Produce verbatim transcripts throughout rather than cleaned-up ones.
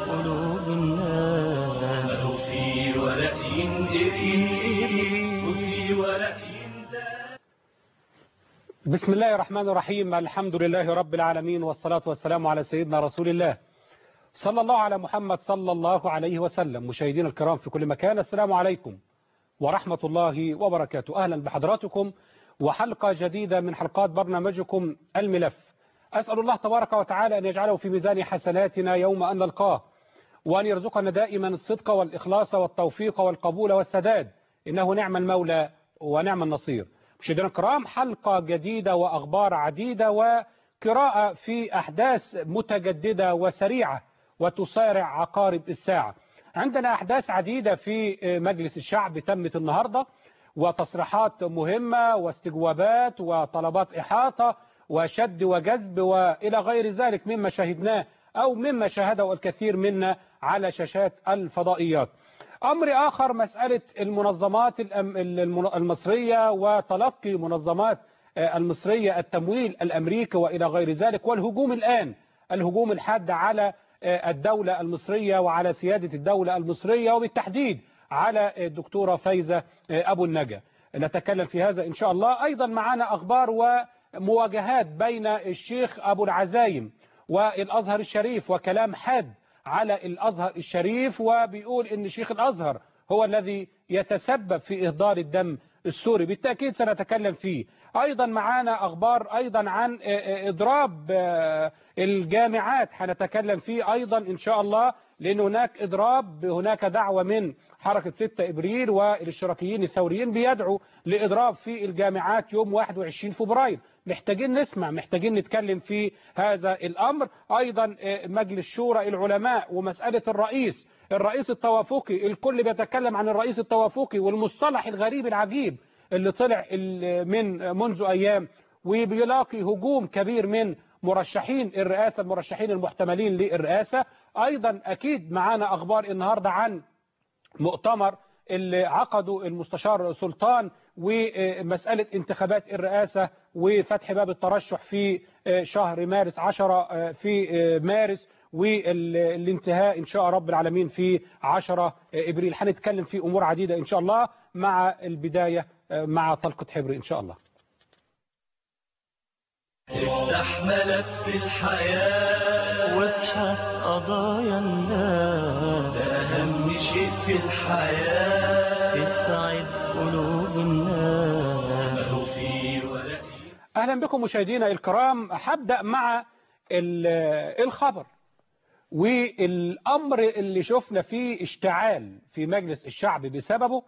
قلوب الناس وفي ورأي إريد وفي ورأي. بسم الله الرحمن الرحيم. الحمد لله رب العالمين، والصلاة والسلام على سيدنا رسول الله صلى الله على محمد صلى الله عليه وسلم. مشاهدينا الكرام في كل مكان، السلام عليكم ورحمة الله وبركاته. أهلا بحضراتكم وحلقة جديدة من حلقات برنامجكم الملف. أسأل الله تبارك وتعالى أن يجعله في ميزان حسناتنا يوم أن نلقاه، وأن يرزقنا دائما الصدق والإخلاص والتوفيق والقبول والسداد، إنه نعم المولى ونعم النصير. مشاهدينا الكرام، حلقة جديدة وأخبار عديدة وقراءة في أحداث متجددة وسريعة وتسارع عقارب الساعة. عندنا أحداث عديدة في مجلس الشعب تمت النهاردة، وتصريحات مهمة واستجوابات وطلبات إحاطة وشد وجذب وإلى غير ذلك مما شاهدناه أو مما شاهده الكثير منا على شاشات الفضائيات. أمر آخر مسألة المنظمات المصرية وتلقي منظمات المصرية التمويل الأمريكي وإلى غير ذلك، والهجوم الآن الهجوم الحاد على الدولة المصرية وعلى سيادة الدولة المصرية، وبالتحديد على الدكتورة فايزة أبو النجا. نتكلم في هذا إن شاء الله. أيضا معنا أخبار ومواجهات بين الشيخ أبو العزايم والأزهر الشريف، وكلام حاد على الأزهر الشريف، وبيقول إن شيخ الأزهر هو الذي يتسبب في إهدار الدم السوري. بالتأكيد سنتكلم فيه. أيضا معنا أخبار أيضا عن إضراب الجامعات، هنتكلم فيه أيضا إن شاء الله، لأن هناك إضراب، هناك دعوة من حركة ستة إبريل والاشتراكيين الثوريين بيدعوا لإضراب في الجامعات يوم واحد وعشرين فبراير. محتاجين نسمع، محتاجين نتكلم في هذا الأمر. أيضا مجلس شورى العلماء ومسألة الرئيس الرئيس التوافقي، الكل بيتكلم عن الرئيس التوافقي والمصطلح الغريب العجيب اللي طلع من منذ أيام، وبيلاقي هجوم كبير من مرشحين الرئاسة، المرشحين المحتملين للرئاسة. أيضا أكيد معانا أخبار النهاردة عن مؤتمر اللي عقده المستشار سلطان ومسألة انتخابات الرئاسة وفتح باب الترشح في شهر مارس عشرة في مارس، والانتهاء إن شاء رب العالمين في عشرة إبريل. هنتكلم في أمور عديدة إن شاء الله، مع البداية مع طلقة حبر إن شاء الله. افتح ملف الحياة وابحث قضايا الناس، ده أهم شيء في الحياة، تسعد قلوب الناس. وفي ورأي. أهلا بكم مشاهدينا الكرام. هبدأ مع الخبر والأمر اللي شفنا فيه اشتعال في مجلس الشعب بسببه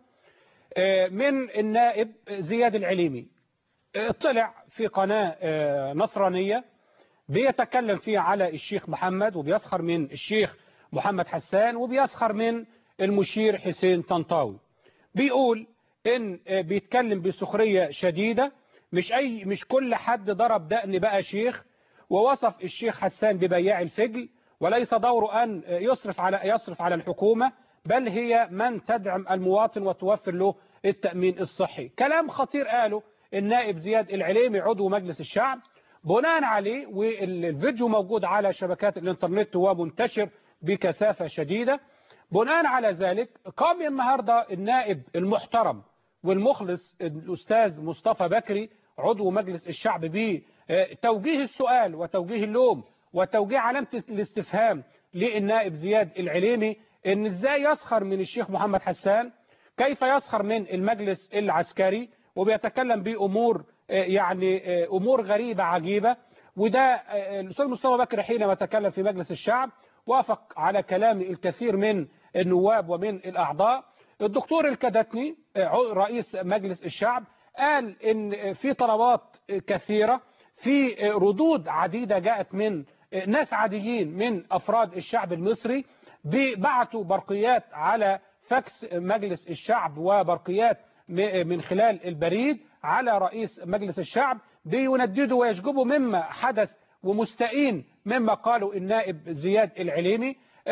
من النائب زياد العليمي. طلع في قناة نصرانية بيتكلم فيه على الشيخ محمد، وبيسخر من الشيخ محمد حسان، وبيسخر من المشير حسين طنطاوي. بيقول إن بيتكلم بسخرية شديدة، مش أي مش كل حد ضرب دقن بقى شيخ، ووصف الشيخ حسان ببياع الفجل، وليس دوره أن يصرف على يصرف على الحكومة، بل هي من تدعم المواطن وتوفر له التأمين الصحي. كلام خطير قاله النائب زياد العليمي عضو مجلس الشعب. بناء عليه، والفيديو موجود على شبكات الانترنت ومنتشر بكثافة شديدة، بناء على ذلك قام النهاردة النائب المحترم والمخلص الأستاذ مصطفى بكري عضو مجلس الشعب بتوجيه السؤال وتوجيه اللوم وتوجيه علامة الاستفهام للنائب زياد العليمي، ان ازاي يسخر من الشيخ محمد حسان، كيف يسخر من المجلس العسكري، وبيتكلم بأمور يعني أمور غريبة عجيبة. وده الأستاذ مصطفى بكري حينما تكلم في مجلس الشعب وافق على كلام الكثير من النواب ومن الأعضاء. الدكتور الكدتني رئيس مجلس الشعب قال إن في طلبات كثيرة، في ردود عديدة جاءت من ناس عاديين من أفراد الشعب المصري، بعتوا برقيات على فاكس مجلس الشعب وبرقيات من خلال البريد على رئيس مجلس الشعب، بينددوا ويشجبوا مما حدث ومستئين مما قالوا النائب زياد العليمي.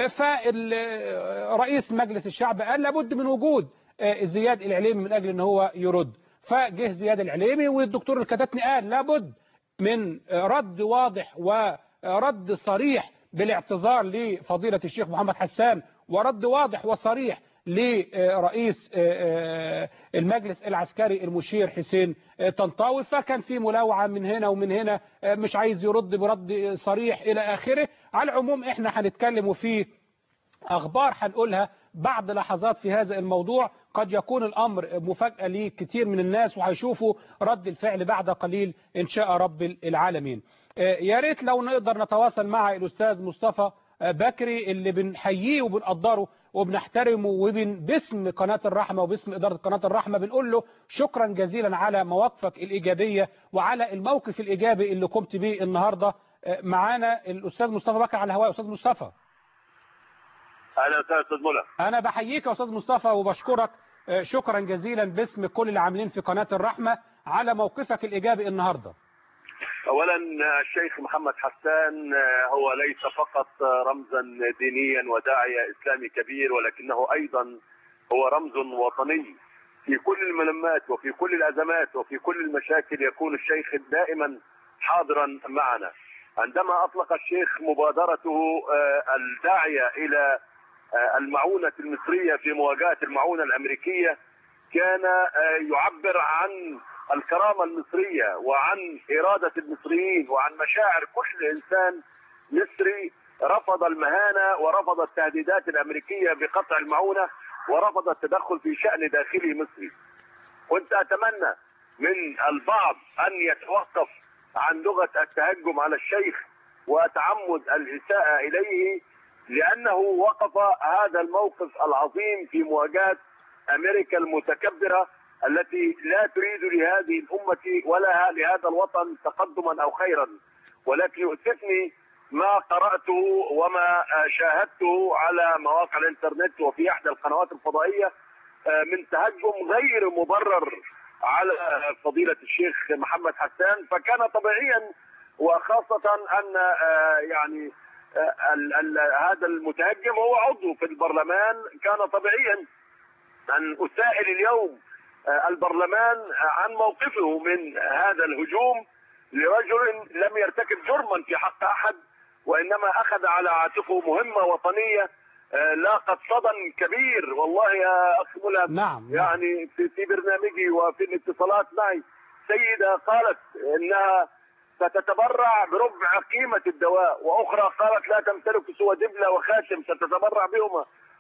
فرئيس مجلس الشعب قال لابد من وجود زياد العليمي من أجل أن هو يرد. فجه زياد العليمي، والدكتور الكتاتني قال لابد من رد واضح ورد صريح بالاعتذار لفضيلة الشيخ محمد حسان ورد واضح وصريح لرئيس المجلس العسكري المشير حسين طنطاوي، فكان في ملاوعة من هنا ومن هنا، مش عايز يرد برد صريح إلى آخره. على العموم احنا هنتكلم في أخبار هنقولها بعد لحظات في هذا الموضوع، قد يكون الأمر مفاجأة لكثير من الناس وهيشوفوا رد الفعل بعد قليل إن شاء رب العالمين. يا ريت لو نقدر نتواصل مع الأستاذ مصطفى بكري اللي بنحييه وبنقدره وبنحترمه، وبن باسم قناة الرحمة وباسم إدارة قناة الرحمة بنقول له شكرا جزيلا على مواقفك الإيجابية وعلى الموقف الإيجابي اللي قمت به النهاردة. معانا الأستاذ مصطفى بكري على الهواء. أستاذ مصطفى. اهلا وسهلا استاذ ملا. انا بحييك يا استاذ مصطفى وبشكرك شكرا جزيلا باسم كل العاملين في قناة الرحمة على موقفك الايجابي النهارده. اولا الشيخ محمد حسان هو ليس فقط رمزا دينيا وداعية اسلامي كبير، ولكنه ايضا هو رمز وطني في كل الملمات وفي كل الازمات وفي كل المشاكل. يكون الشيخ دائما حاضرا معنا. عندما اطلق الشيخ مبادرته الداعية الى المعونة المصرية في مواجهة المعونة الأمريكية، كان يعبر عن الكرامة المصرية وعن إرادة المصريين وعن مشاعر كل إنسان مصري رفض المهانة ورفض التهديدات الأمريكية بقطع المعونة ورفض التدخل في شأن داخلي مصري. كنت أتمنى من البعض أن يتوقف عن لغة التهجم على الشيخ وتعمد الإساءة إليه، لأنه وقف هذا الموقف العظيم في مواجهة أمريكا المتكبرة التي لا تريد لهذه الأمة ولا لهذا الوطن تقدما أو خيرا. ولكن يؤسفني ما قرأته وما شاهدته على مواقع الإنترنت وفي إحدى القنوات الفضائية من تهجم غير مبرر على فضيلة الشيخ محمد حسان. فكان طبيعيا، وخاصة أن يعني ال ال هذا المتهجم هو عضو في البرلمان، كان طبيعيا أن أسائل اليوم البرلمان عن موقفه من هذا الهجوم لرجل لم يرتكب جرما في حق أحد، وإنما أخذ على عاتقه مهمة وطنية لاقت صدى كبير. والله يا أخي ملهم، نعم يعني في, في برنامجي وفي الاتصالات معي سيدة قالت إنها ستتبرع بربع قيمة الدواء، وأخرى قالت لا تمتلك سوى دبلة وخاتم ستتبرع بهما.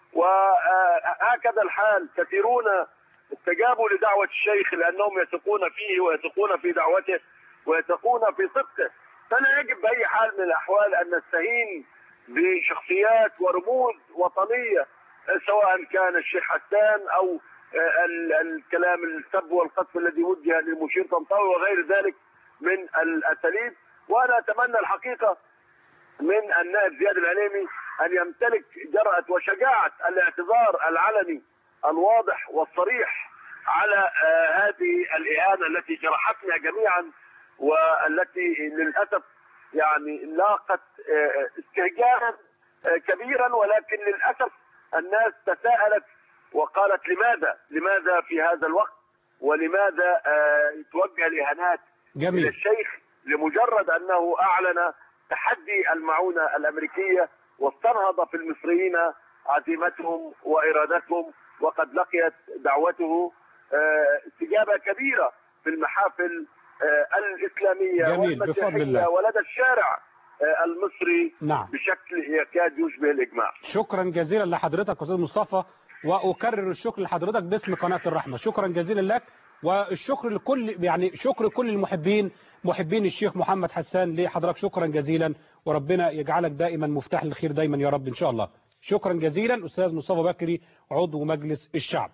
وهكذا الحال، كثيرون استجابوا لدعوة الشيخ لأنهم يثقون فيه ويثقون في دعوته ويثقون في صدقه. فلا يجب بأي حال من الأحوال أن نستهين بشخصيات ورموز وطنية، سواء كان الشيخ حسان أو الكلام السب والقذف الذي وجه للمشير طنطاوي وغير ذلك من الأساليب. وأنا أتمنى الحقيقة من النائب زياد العليمي أن يمتلك جرأة وشجاعة الاعتذار العلني الواضح والصريح على هذه الإهانة التي جرحتنا جميعا، والتي للأسف يعني لاقت استهجانا كبيرا. ولكن للأسف الناس تساءلت وقالت لماذا لماذا في هذا الوقت، ولماذا توجه الإهانات إلى الشيخ لمجرد أنه أعلن تحدي المعونة الأمريكية واستنهض في المصريين عزيمتهم وإرادتهم. وقد لقيت دعوته استجابة كبيرة في المحافل الإسلامية والمسيحية ولدى الشارع المصري. نعم. بشكل يكاد يشبه الإجماع. شكرا جزيلا لحضرتك أستاذ مصطفى، وأكرر الشكر لحضرتك باسم قناة الرحمة. شكرا جزيلا لك، والشكر لكل يعني شكر كل المحبين محبين الشيخ محمد حسان لحضرتك. شكرا جزيلا، وربنا يجعلك دائما مفتاح للخير دايما يا رب إن شاء الله. شكرا جزيلا أستاذ مصطفى بكري عضو مجلس الشعب.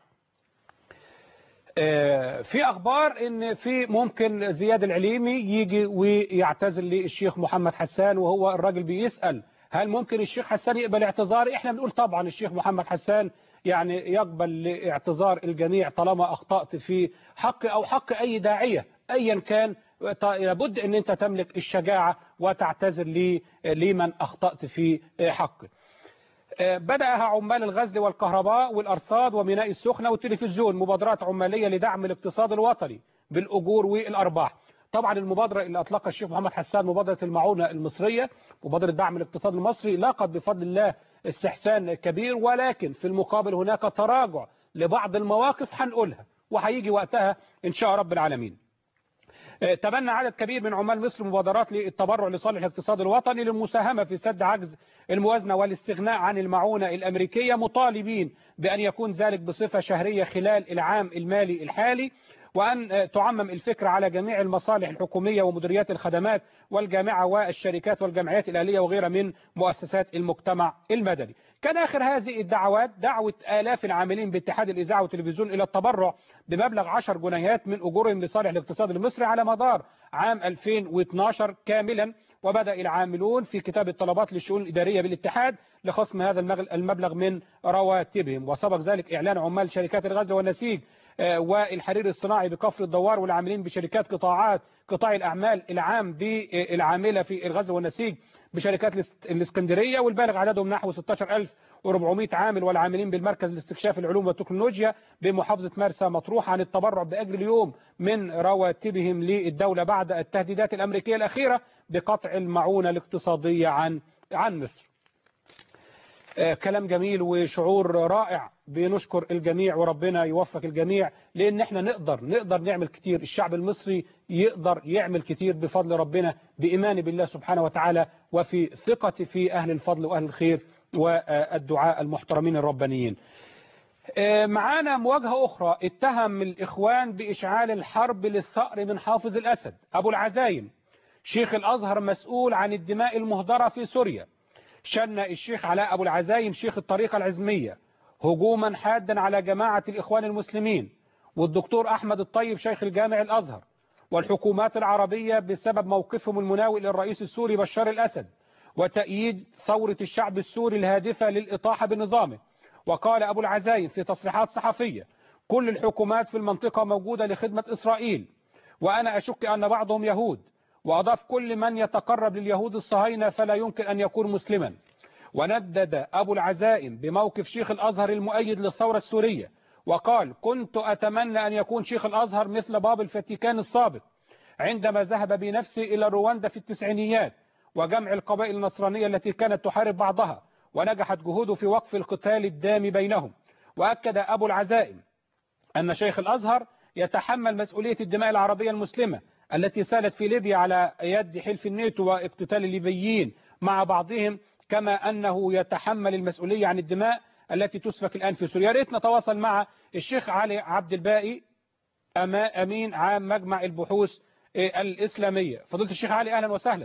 في أخبار إن في ممكن زياد العليمي يجي ويعتذر للشيخ محمد حسان، وهو الراجل بيسأل هل ممكن الشيخ حسان يقبل اعتذار؟ احنا بنقول طبعا الشيخ محمد حسان يعني يقبل اعتذار الجميع طالما أخطأت في حق أو حق أي داعية أيا كان. لابد أن أنت تملك الشجاعة وتعتذر لي لمن أخطأت في حقه. بدأها عمال الغزل والكهرباء والأرصاد وميناء السخنة والتلفزيون مبادرات عمالية لدعم الاقتصاد الوطني بالأجور والأرباح. طبعا المبادرة اللي أطلقها الشيخ محمد حسان مبادرة المعونة المصرية، مبادرة دعم الاقتصاد المصري، لاقت بفضل الله استحسان كبير، ولكن في المقابل هناك تراجع لبعض المواقف هنقولها وهيجي وقتها إن شاء رب العالمين. تبنى عدد كبير من عمال مصر مبادرات للتبرع لصالح الاقتصاد الوطني للمساهمة في سد عجز الموازنة والاستغناء عن المعونة الأمريكية، مطالبين بأن يكون ذلك بصفة شهرية خلال العام المالي الحالي، وأن تعمم الفكرة على جميع المصالح الحكومية ومديريات الخدمات والجامعة والشركات والجمعيات الأهلية وغيرها من مؤسسات المجتمع المدني. كان آخر هذه الدعوات دعوة آلاف العاملين باتحاد الإذاعة والتلفزيون إلى التبرع بمبلغ عشر جنيهات من أجورهم لصالح الاقتصاد المصري على مدار عام ألفين واثناشر كاملا، وبدأ العاملون في كتاب الطلبات للشؤون الإدارية بالاتحاد لخصم هذا المبلغ من رواتبهم. وسبق ذلك إعلان عمال شركات الغزل والنسيج والحرير الصناعي بكفر الدوار والعاملين بشركات قطاعات قطاع الأعمال العام بالعاملة في الغزل والنسيج بشركات الإسكندرية، والبالغ عددهم نحو ستة عشر ألف وأربعمائة عامل، والعاملين بالمركز لاستكشاف العلوم والتكنولوجيا بمحافظة مرسى مطروح عن التبرع بأجر اليوم من رواتبهم للدولة بعد التهديدات الأمريكية الأخيرة بقطع المعونة الاقتصادية عن عن مصر. آه كلام جميل وشعور رائع، بنشكر الجميع وربنا يوفق الجميع، لأن احنا نقدر نقدر نعمل كتير، الشعب المصري يقدر يعمل كتير بفضل ربنا، بإيمان بالله سبحانه وتعالى وفي ثقة في أهل الفضل وأهل الخير والدعاء المحترمين الربانيين. آه معانا مواجهة أخرى، اتهم الإخوان بإشعال الحرب للثأر من حافظ الأسد. أبو العزايم شيخ الأزهر مسؤول عن الدماء المهدرة في سوريا، شن الشيخ علاء أبو العزايم شيخ الطريقة العزمية هجوما حادا على جماعة الإخوان المسلمين والدكتور أحمد الطيب شيخ الجامع الأزهر والحكومات العربية بسبب موقفهم المناوئ للرئيس السوري بشار الأسد وتأييد ثورة الشعب السوري الهادفة للإطاحة بنظامه. وقال أبو العزايم في تصريحات صحفية: كل الحكومات في المنطقة موجودة لخدمة إسرائيل، وأنا أشك أن بعضهم يهود. وأضاف: كل من يتقرب لليهود الصهاينة فلا يمكن أن يكون مسلما. وندد أبو العزائم بموقف شيخ الأزهر المؤيد للثورة السورية، وقال: كنت أتمنى أن يكون شيخ الأزهر مثل باب الفاتيكان السابق عندما ذهب بنفسه إلى رواندا في التسعينيات وجمع القبائل النصرانية التي كانت تحارب بعضها، ونجحت جهوده في وقف القتال الدامي بينهم. وأكد أبو العزائم أن شيخ الأزهر يتحمل مسؤولية الدماء العربية المسلمة التي سالت في ليبيا على يد حلف الناتو واقتتال الليبيين مع بعضهم، كما أنه يتحمل المسؤولية عن الدماء التي تسفك الآن في سوريا. يا ريت نتواصل مع الشيخ علي عبد الباقي أمين عام مجمع البحوث الإسلامية. فضيلة الشيخ علي أهلا وسهلا.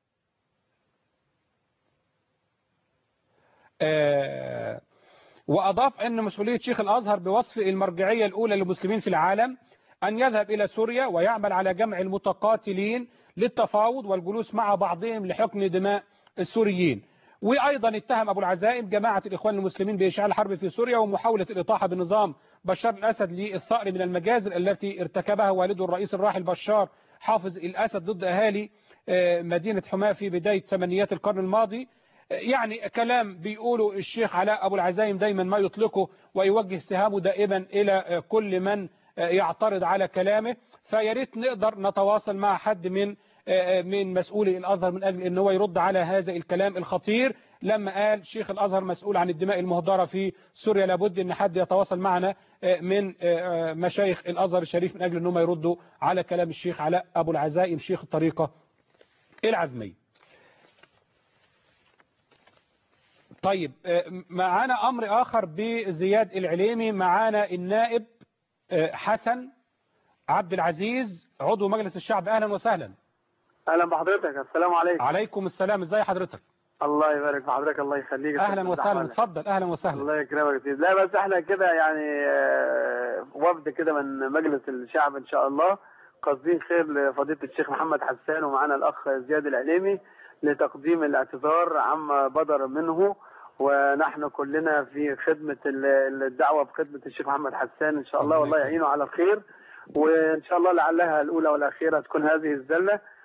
آه وأضاف أن مسؤولية شيخ الأزهر بوصف المرجعية الأولى للمسلمين في العالم أن يذهب إلى سوريا ويعمل على جمع المتقاتلين للتفاوض والجلوس مع بعضهم لحقن دماء السوريين. وأيضا اتهم أبو العزائم جماعة الإخوان المسلمين بإشعال الحرب في سوريا ومحاولة الإطاحة بنظام بشار الأسد للثأر من المجازر التي ارتكبها والده الرئيس الراحل بشار حافظ الأسد ضد أهالي مدينة حماة في بداية ثمانينيات القرن الماضي. يعني كلام بيقوله الشيخ علاء أبو العزايم دايما ما يطلقه ويوجه سهامه دائما إلى كل من يعترض على كلامه. فياريت نقدر نتواصل مع حد من من مسؤولي الأزهر من أجل أن هو يرد على هذا الكلام الخطير. لما قال شيخ الأزهر مسؤول عن الدماء المهدرة في سوريا، لابد أن حد يتواصل معنا من مشايخ الأزهر الشريف من أجل أنهم يردوا على كلام الشيخ علاء أبو العزايم شيخ الطريقة العزمية. طيب معانا أمر آخر بزياد العليمي، معانا النائب حسن عبد العزيز عضو مجلس الشعب. أهلا وسهلا. أهلا بحضرتك. السلام عليكم. عليكم السلام. ازاي حضرتك؟ الله يبارك في حضرتك. الله يخليك. أهلا وسهلا. اتفضل. أهلا وسهلا. الله يكرمك كتير. لا بس احنا كده يعني وفد كده من مجلس الشعب إن شاء الله قاصدين خير لفضيلة الشيخ محمد حسان ومعنا الأخ زياد العليمي لتقديم الاعتذار عما بدر منه، ونحن كلنا في خدمة الدعوة بخدمة الشيخ محمد حسان إن شاء الله، والله يعينه على الخير، وإن شاء الله لعلها الأولى والأخيرة تكون هذه الزلة.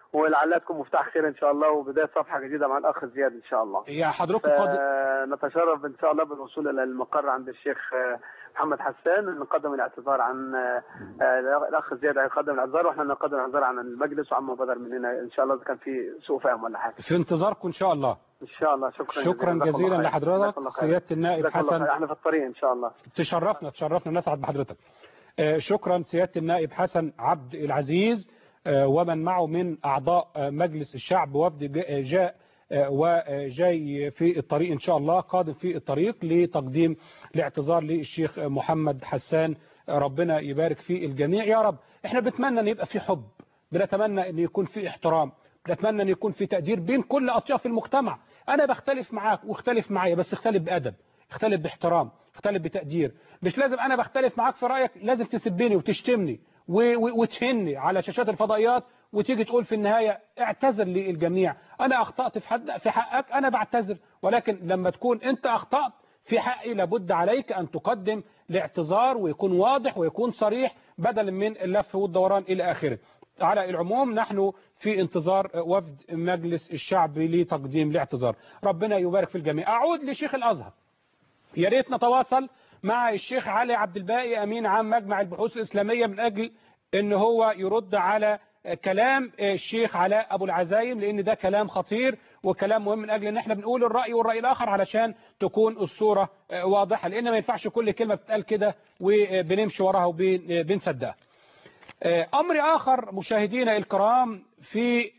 ولعلها تكون مفتاح خير ان شاء الله وبدايه صفحه جديده مع الاخ زياد ان شاء الله. يا حضرتك فاضل. نتشرف ان شاء الله بالوصول الى المقر عند الشيخ محمد حسان، نقدم الاعتذار عن الاخ زياد هيقدم الاعتذار واحنا نقدم الاعتذار عن المجلس وعما بدر مننا ان شاء الله اذا كان في سوء فهم ولا حاجه. في انتظاركم ان شاء الله. ان شاء الله. شكرا شكرا جزيلا, جزيلا لحضرتك سياده النائب حسن. احنا في الطريق ان شاء الله. تشرفنا تشرفنا نسعد بحضرتك. شكرا سياده النائب حسن عبد العزيز ومن معه من اعضاء مجلس الشعب، وفد جاء وجاي في الطريق ان شاء الله، قادم في الطريق لتقديم الاعتذار للشيخ محمد حسان. ربنا يبارك في الجميع يا رب. احنا بنتمنى ان يبقى في حب، بنتمنى ان يكون في احترام، بنتمنى ان يكون في تقدير بين كل اطياف المجتمع. انا بختلف معاك واختلف معايا، بس اختلف بادب، اختلف باحترام، اختلف بتقدير. مش لازم انا بختلف معاك في رايك لازم تسبني وتشتمني وتهني على شاشات الفضائيات وتيجي تقول في النهاية اعتذر للجميع. أنا أخطأت في, حد في حقك أنا بعتذر، ولكن لما تكون أنت أخطأت في حقي لابد عليك أن تقدم الاعتذار ويكون واضح ويكون صريح بدلا من اللف والدوران إلى آخره. على العموم نحن في انتظار وفد مجلس الشعب لتقديم الاعتذار. ربنا يبارك في الجميع. أعود لشيخ الأزهر. يا ريت نتواصل مع الشيخ علي عبد الباقي أمين عام مجمع البحوث الإسلامية من أجل أن هو يرد على كلام الشيخ علاء أبو العزايم، لأن ده كلام خطير وكلام مهم من أجل أن احنا بنقول الرأي والرأي الآخر علشان تكون الصورة واضحة، لأن ما ينفعش كل كلمة بتقال كده وبنمشي وراها وبنصدقها. أمر آخر مشاهدينا الكرام، في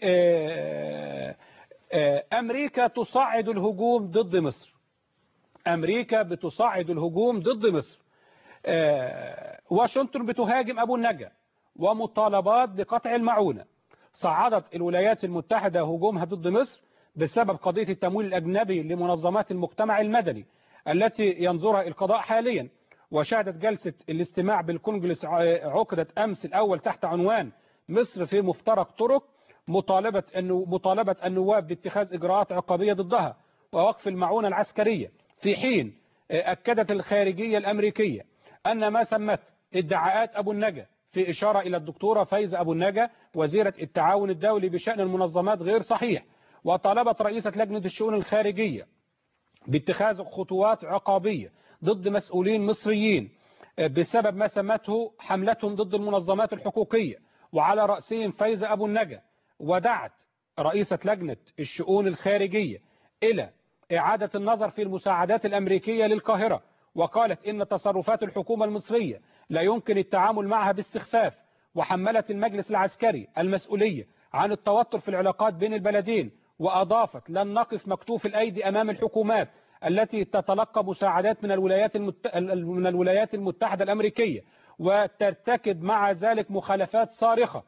أمريكا تصعد الهجوم ضد مصر. أمريكا بتصعد الهجوم ضد مصر. واشنطن بتهاجم أبو النجا ومطالبات بقطع المعونة. صعدت الولايات المتحدة هجومها ضد مصر بسبب قضية التمويل الأجنبي لمنظمات المجتمع المدني التي ينظرها القضاء حاليا. وشهدت جلسة الاستماع بالكونجرس عقدت أمس الأول تحت عنوان مصر في مفترق طرق، مطالبة أنه مطالبة النواب باتخاذ إجراءات عقابية ضدها ووقف المعونة العسكرية، في حين أكدت الخارجية الأمريكية أن ما سمت ادعاءات أبو النجا في إشارة إلى الدكتورة فايزة أبو النجا وزيرة التعاون الدولي بشأن المنظمات غير صحيح. وطالبت رئيسة لجنة الشؤون الخارجية باتخاذ خطوات عقابية ضد مسؤولين مصريين بسبب ما سمته حملتهم ضد المنظمات الحقوقية وعلى رأسهم فايزة أبو النجا. ودعت رئيسة لجنة الشؤون الخارجية إلى إعادة النظر في المساعدات الأمريكية للقاهرة، وقالت إن تصرفات الحكومة المصرية لا يمكن التعامل معها باستخفاف، وحملت المجلس العسكري المسؤولية عن التوتر في العلاقات بين البلدين. وأضافت لن نقف مكتوف الأيدي أمام الحكومات التي تتلقى مساعدات من الولايات المت... من الولايات المتحدة الأمريكية وترتكب مع ذلك مخالفات صارخة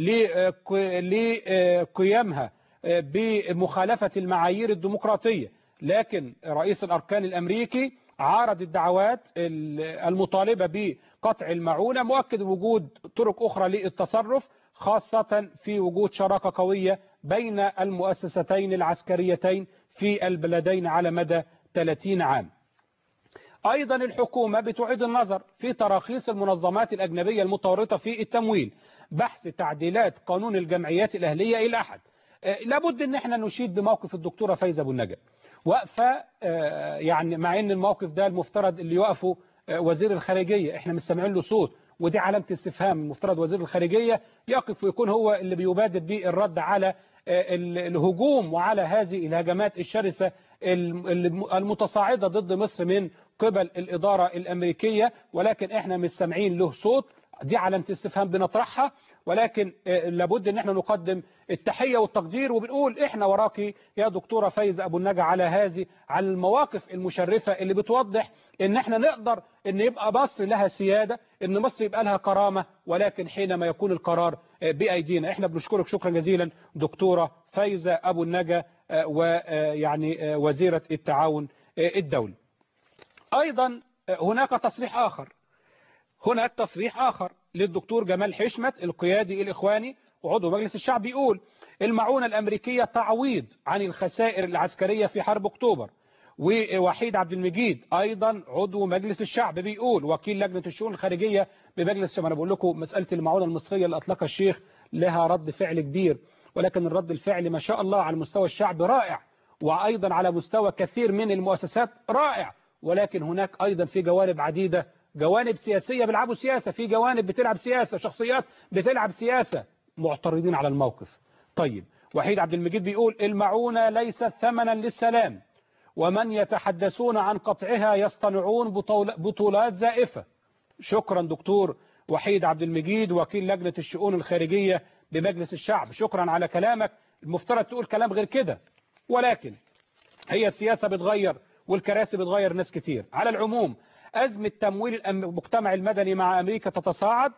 لقيامها بمخالفة المعايير الديمقراطية. لكن رئيس الأركان الأمريكي عارض الدعوات المطالبة بقطع المعونة، مؤكد وجود طرق أخرى للتصرف، خاصة في وجود شراكة قوية بين المؤسستين العسكريتين في البلدين على مدى ثلاثين عام. أيضا الحكومة بتعيد النظر في تراخيص المنظمات الأجنبية المتورطة في التمويل، بحث تعديلات قانون الجمعيات الأهلية إلى أحد. لابد ان احنا نشيد بموقف الدكتورة فايزة أبو النجا، واقفة يعني مع ان الموقف ده المفترض اللي يقفوا وزير الخارجية، احنا مستمعين له صوت، ودي علامة استفهام. المفترض وزير الخارجية يقف ويكون هو اللي بيبادر بالرد على الهجوم وعلى هذه الهجمات الشرسة المتصاعدة ضد مصر من قبل الإدارة الأمريكية، ولكن احنا مستمعين له صوت. دي علامة استفهام بنطرحها، ولكن لابد ان احنا نقدم التحية والتقدير، وبنقول احنا وراكي يا دكتورة فايزة أبو النجا على هذه على المواقف المشرفة اللي بتوضح ان احنا نقدر ان يبقى مصر لها سيادة، ان مصر يبقى لها كرامة، ولكن حينما يكون القرار بأيدينا. احنا بنشكرك شكرا جزيلا دكتورة فايزة أبو النجا ويعني وزيرة التعاون الدولي. ايضا هناك تصريح اخر هناك تصريح آخر للدكتور جمال حشمت القيادي الإخواني وعضو مجلس الشعب، بيقول المعونة الأمريكية تعويض عن الخسائر العسكرية في حرب أكتوبر. ووحيد عبد المجيد أيضا عضو مجلس الشعب بيقول وكيل لجنة الشؤون الخارجية بمجلس الشعب. أنا بقول لكم مسألة المعونة المصرية اللي أطلقها الشيخ لها رد فعل كبير، ولكن الرد الفعلي ما شاء الله على مستوى الشعب رائع، وأيضا على مستوى كثير من المؤسسات رائع. ولكن هناك أيضا في جوانب عديدة، جوانب سياسية بيلعبوا سياسة، في جوانب بتلعب سياسة، شخصيات بتلعب سياسة، معترضين على الموقف. طيب وحيد عبد المجيد بيقول المعونة ليست ثمنا للسلام، ومن يتحدثون عن قطعها يصطنعون بطولات زائفة. شكرا دكتور وحيد عبد المجيد وكيل لجنة الشؤون الخارجية بمجلس الشعب، شكرا على كلامك. المفترض تقول كلام غير كده، ولكن هي السياسة بتغير والكراسي بتغير ناس كتير. على العموم أزمة تمويل المجتمع المدني مع أمريكا تتصاعد،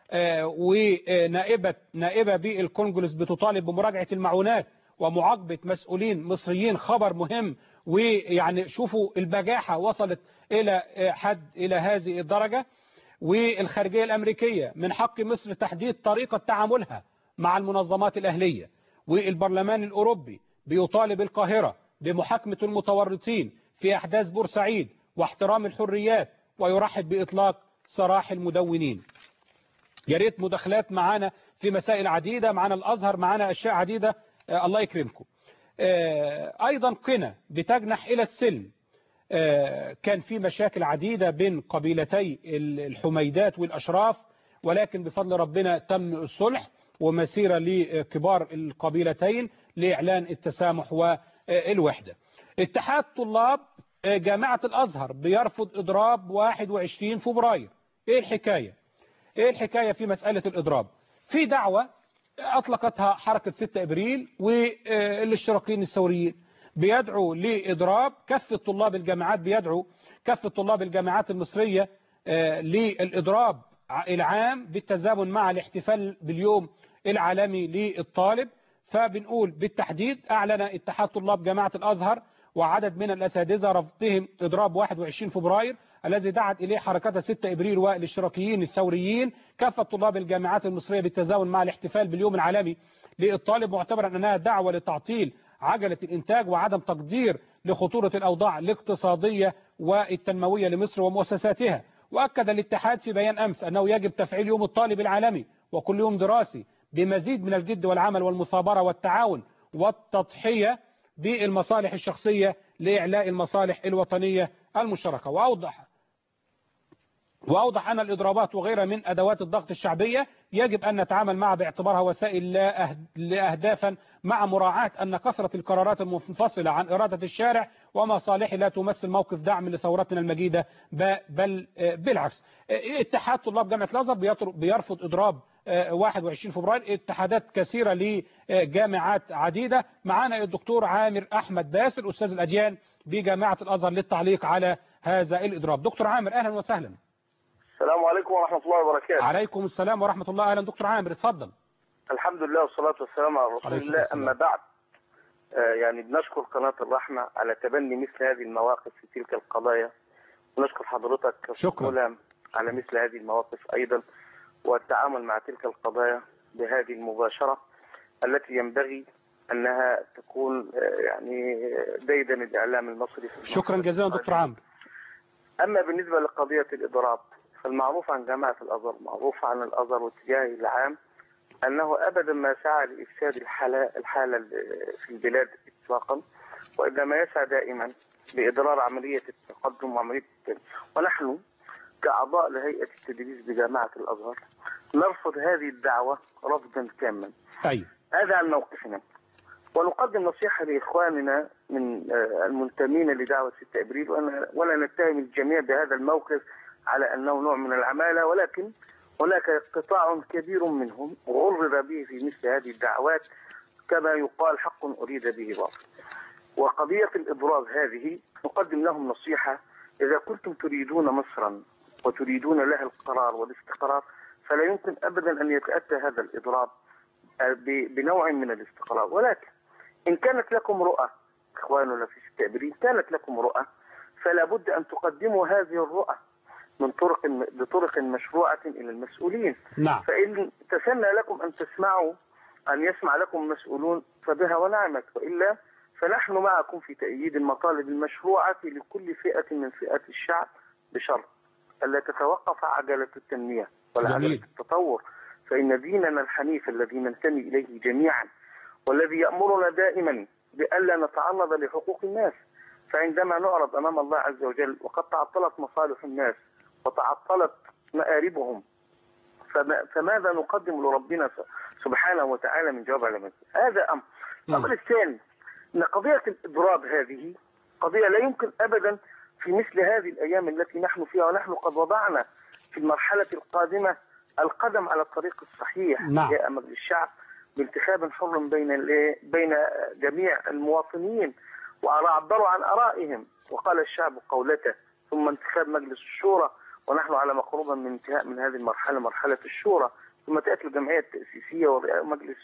ونائبة نائبة بالكونجرس بتطالب بمراجعة المعونات ومعاقبة مسؤولين مصريين. خبر مهم، ويعني شوفوا البجاحة وصلت إلى حد إلى هذه الدرجة. والخارجية الأمريكية من حق مصر تحديد طريقة تعاملها مع المنظمات الأهلية. والبرلمان الأوروبي بيطالب القاهرة بمحاكمة المتورطين في أحداث بورسعيد واحترام الحريات، ويرحب بإطلاق سراح المدونين. يا ريت مداخلات معانا في مسائل عديدة، معانا الأزهر، معانا أشياء عديدة. آه الله يكرمكم. آه أيضا قنا بتجنح إلى السلم. آه كان في مشاكل عديدة بين قبيلتي الحميدات والأشراف، ولكن بفضل ربنا تم الصلح ومسيرة لكبار القبيلتين لإعلان التسامح والوحدة. اتحاد طلاب جامعة الأزهر بيرفض إضراب واحد وعشرين فبراير. إيه الحكاية؟ إيه الحكاية في مسألة الإضراب؟ في دعوة أطلقتها حركة ستة إبريل والاشتراكيين الثوريين بيدعوا لإضراب كافة طلاب الجامعات، بيدعوا كافة طلاب الجامعات المصرية للإضراب العام بالتزامن مع الاحتفال باليوم العالمي للطالب. فبنقول بالتحديد أعلن اتحاد طلاب جامعة الأزهر وعدد من الأساتذة رفضهم إضراب واحد وعشرين فبراير الذي دعت إليه حركة ستة إبريل والاشتراكيين الثوريين كافة طلاب الجامعات المصرية بالتزامن مع الاحتفال باليوم العالمي للطالب، معتبرا أنها دعوة لتعطيل عجلة الإنتاج وعدم تقدير لخطورة الأوضاع الاقتصادية والتنموية لمصر ومؤسساتها. وأكد الاتحاد في بيان أمس أنه يجب تفعيل يوم الطالب العالمي وكل يوم دراسي بمزيد من الجد والعمل والمثابرة والتعاون والتضحية بالمصالح الشخصية لإعلاء المصالح الوطنية المشتركة. وأوضح وأوضح أن الإضرابات وغيرها من أدوات الضغط الشعبية يجب أن نتعامل معها باعتبارها وسائل لأهدافا، مع مراعاة أن كثرة القرارات المنفصلة عن إرادة الشارع ومصالحه لا تمثل موقف دعم لثورتنا المجيدة، بل بالعكس. اتحاد طلاب جامعة الأزهر بيرفض إضراب واحد وعشرين فبراير، اتحادات كثيرة لجامعات عديدة. معنا الدكتور عامر أحمد باسل أستاذ الأديان بجامعة الأزهر للتعليق على هذا الإضراب. دكتور عامر أهلا وسهلا. السلام عليكم ورحمة الله وبركاته. عليكم السلام ورحمة الله. أهلا دكتور عامر، اتفضل. الحمد لله والصلاة والسلام على رسول الله. أما بعد، آه يعني بنشكر قناة الرحمة على تبني مثل هذه المواقف في تلك القضايا، ونشكر حضرتك شكرا على مثل هذه المواقف أيضا، والتعامل مع تلك القضايا بهذه المباشرة التي ينبغي أنها تكون آه يعني ديدا الإعلام المصري. شكرا جزيلا دكتور عامر. أما بالنسبة لقضية الإضراب، فالمعروف عن جامعة الأزهر، معروف عن الأزهر واتجاهه العام أنه أبدا ما سعى لإفساد الحالة, الحالة في البلاد إطلاقا، وإنما يسعى دائما لإضرار عملية التقدم وعملية التنمية. ونحن كأعضاء لهيئة التدريس بجامعة الأزهر نرفض هذه الدعوة رفضا تاما. أيوة. هذا عن موقفنا، ونقدم نصيحة لإخواننا من المنتمين لدعوة ستة إبريل، ولا نتهم الجميع بهذا الموقف على أنه نوع من العمالة، ولكن هناك قطاع كبير منهم غرر به في مثل هذه الدعوات كما يقال حق أريد به باطل. وقضية الإضراب هذه نقدم لهم نصيحة: إذا كنتم تريدون مصرا وتريدون لها القرار والاستقرار، فلا يمكن أبدا أن يتأتى هذا الإضراب بنوع من الاستقرار. ولكن إن كانت لكم رؤى، إخواننا في ستة إبريل كانت لكم رؤى، فلا بد أن تقدموا هذه الرؤى من طرق بطرق مشروعة إلى المسؤولين. نعم. فإن تسنى لكم أن تسمعوا، أن يسمع لكم مسؤولون، فبها ونعمت، وإلا فنحن معكم في تأييد المطالب المشروعة لكل فئة من فئات الشعب، بشرط ألا تتوقف عجلة التنمية ولا عجلة التطور، فإن ديننا الحنيف الذي ننتمي إليه جميعا والذي يأمرنا دائما بألا نتعرض لحقوق الناس. فعندما نعرض أمام الله عز وجل وقد تعطلت مصالح الناس وتعطلت مآربهم، فماذا نقدم لربنا سبحانه وتعالى من جواب على مثل هذا أمر. الأمر الثاني أن قضية الإضراب هذه قضية لا يمكن أبدا في مثل هذه الأيام التي نحن فيها، ونحن قد وضعنا في المرحلة القادمة القدم على الطريق الصحيح. نعم. جاء مجلس الشعب بانتخاب حر بين بين جميع المواطنين وعبروا عن آرائهم وقال الشعب قولته، ثم انتخاب مجلس الشورى، ونحن على مقربة من انتهاء من هذه المرحلة مرحلة الشورى، ثم تأتي الجمعية التأسيسية ومجلس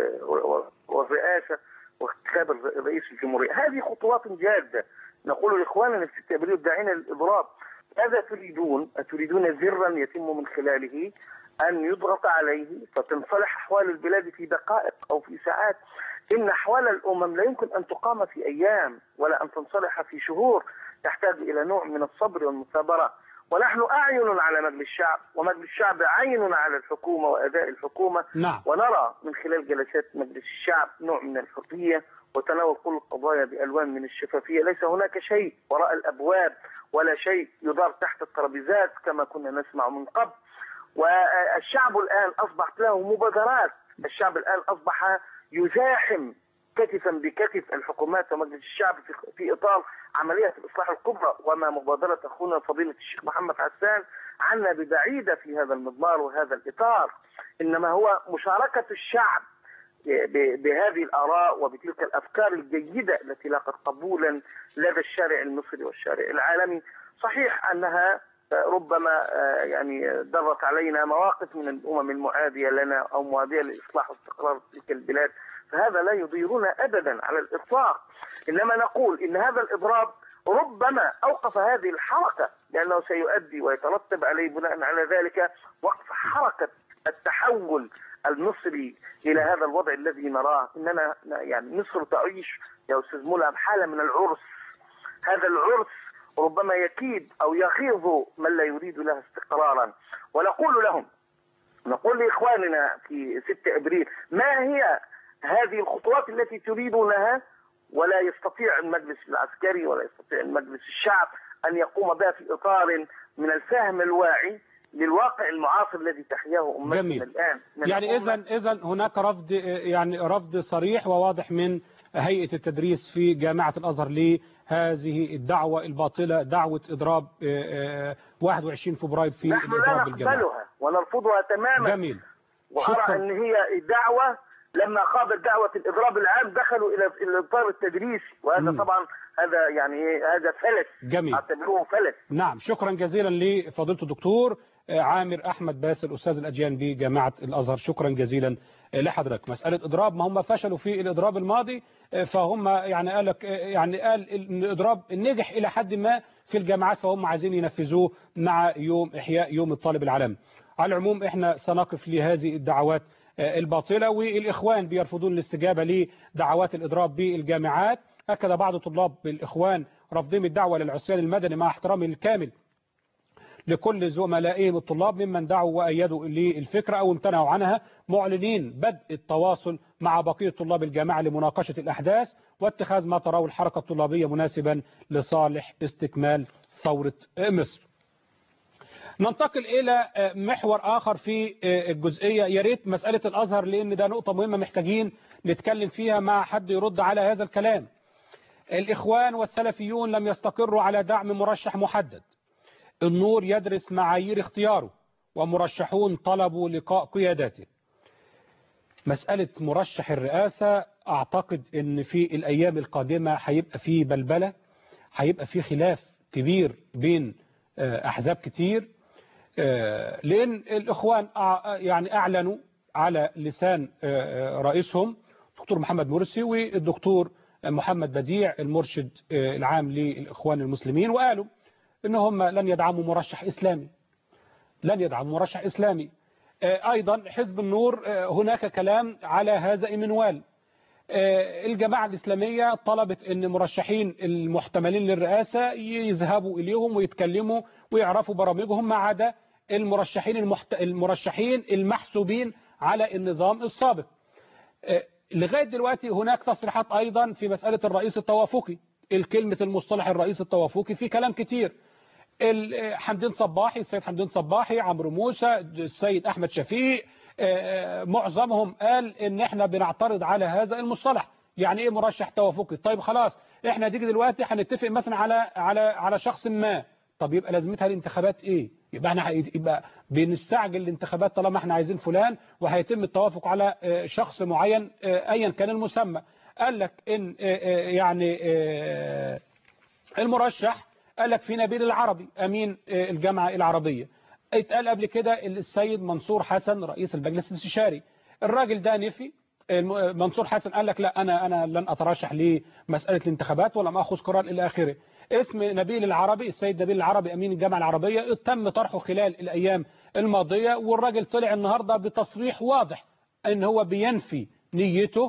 والرئاسة وانتخاب رئيس الجمهورية. هذه خطوات جادة. نقول لإخواننا في ستة أبريل الداعين للإضراب: ماذا تريدون؟ أتريدون زرا يتم من خلاله أن يضغط عليه فتنصلح أحوال البلاد في دقائق أو في ساعات؟ إن أحوال الأمم لا يمكن أن تقام في أيام ولا أن تنصلح في شهور، تحتاج إلى نوع من الصبر والمثابرة. ونحن أعين على مجلس الشعب، ومجلس الشعب عين على الحكومة وأداء الحكومة. نعم. ونرى من خلال جلسات مجلس الشعب نوع من الحرية وتناول كل القضايا بألوان من الشفافية. ليس هناك شيء وراء الأبواب ولا شيء يدار تحت الترابيزات كما كنا نسمع من قبل. والشعب الآن أصبحت له مبادرات. الشعب الآن أصبح يزاحم كتفا بكتف الحكومات ومجلس الشعب في إطار عملية الإصلاح الكبرى. وما مبادرة أخونا فضيلة الشيخ محمد حسان عنا ببعيدة في هذا المضمار وهذا الإطار، إنما هو مشاركة الشعب بهذه الآراء وبتلك الأفكار الجيدة التي لاقت قبولا لدى الشارع المصري والشارع العالمي. صحيح أنها ربما يعني درت علينا مواقف من الأمم المعادية لنا أو معادية لإصلاح واستقرار تلك البلاد، فهذا لا يضيرنا أبدا على الإطلاق. إنما نقول إن هذا الإضراب ربما أوقف هذه الحركة، لأنه سيؤدي ويترتب عليه بناء على ذلك وقف حركة التحول المصري إلى هذا الوضع الذي نراه. إننا يعني مصر تعيش يا أستاذ ملهم حالة من العرس. هذا العرس ربما يكيد أو يغيظ من لا يريد لها استقرارا. ونقول لهم، نقول لإخواننا في ستة أبريل: ما هي هذه الخطوات التي تريدونها؟ ولا يستطيع المجلس العسكري ولا يستطيع المجلس الشعب أن يقوم بها في إطار من الفهم الواعي للواقع المعاصر الذي تحياه أمتنا الآن. يعني إذا إذا هناك رفض، يعني رفض صريح وواضح من هيئة التدريس في جامعة الأزهر لهذه الدعوة الباطلة، دعوة إضراب واحد وعشرين فبراير في الإضراب بالجامعة. نحن لا نقبلها ونرفضها تماما. جميل. وأرى أن هي دعوة لما خاضت دعوة الإضراب العام دخلوا إلى الإطار التدريسي، وهذا م. طبعا هذا يعني هذا فلس. جميل. اعتبروه فلس. نعم، شكرا جزيلا لفضيلة الدكتور عامر أحمد باسل أستاذ الأديان بجامعة الأزهر. شكرا جزيلا لحضرتك. مسألة إضراب، ما هم فشلوا في الإضراب الماضي، فهم يعني قال لك يعني قال إن الإضراب نجح إلى حد ما في الجامعات، فهم عايزين ينفذوه مع يوم إحياء يوم الطالب العالمي. على العموم احنا سنقف لهذه الدعوات الباطلة، والإخوان بيرفضون الاستجابة لدعوات الإضراب بالجامعات. أكد بعض طلاب الإخوان رفضهم الدعوة للعصيان المدني مع احترامي الكامل لكل زملائهم الطلاب ممن دعوا وأيدوا للفكرة أو امتنعوا عنها، معلنين بدء التواصل مع بقية طلاب الجامعة لمناقشة الأحداث واتخاذ ما تراه الحركة الطلابية مناسبا لصالح استكمال ثورة مصر. ننتقل إلى محور آخر في الجزئية، يا ريت مسألة الأزهر لأن ده نقطة مهمة محتاجين نتكلم فيها مع حد يرد على هذا الكلام. الإخوان والسلفيون لم يستقروا على دعم مرشح محدد. النور يدرس معايير اختياره، ومرشحون طلبوا لقاء قياداته. مسألة مرشح الرئاسة أعتقد أن في الأيام القادمة هيبقى في بلبلة، هيبقى في خلاف كبير بين أحزاب كتير، لأن الإخوان يعني أعلنوا على لسان رئيسهم دكتور محمد مرسي والدكتور محمد بديع المرشد العام للإخوان المسلمين، وقالوا إن هم لن يدعموا مرشح إسلامي، لن يدعموا مرشح إسلامي. أيضا حزب النور هناك كلام على هذا المنوال. الجماعة الإسلامية طلبت أن مرشحين المحتملين للرئاسة يذهبوا إليهم ويتكلموا ويعرفوا برامجهم، ما عدا المرشحين المحت... المرشحين المحسوبين على النظام السابق. لغاية دلوقتي هناك تصريحات أيضا في مسألة الرئيس التوافقي، الكلمة المصطلح الرئيس التوافقي في كلام كتير. حمدين صباحي، السيد حمدين صباحي، عمرو موسى، السيد أحمد شفيق، معظمهم قال ان احنا بنعترض على هذا المصطلح. يعني ايه مرشح توافقي؟ طيب خلاص احنا ديجي دلوقتي هنتفق مثلا على على على شخص ما، طب يبقى لازمتها الانتخابات ايه؟ يبقى احنا يبقى بنستعجل الانتخابات طالما احنا عايزين فلان وهيتم التوافق على شخص معين ايا كان المسمى. قال لك ان يعني المرشح قال لك في نبيل العربي امين الجامعه العربيه، اتقال قبل كده السيد منصور حسن رئيس المجلس الاستشاري، الراجل ده نفي. منصور حسن قال لك لا انا انا لن اترشح لمساله الانتخابات ولم اخذ قرار الى اخره. اسم نبيل العربي، السيد نبيل العربي امين الجامعه العربيه، تم طرحه خلال الايام الماضيه، والراجل طلع النهارده بتصريح واضح ان هو بينفي نيته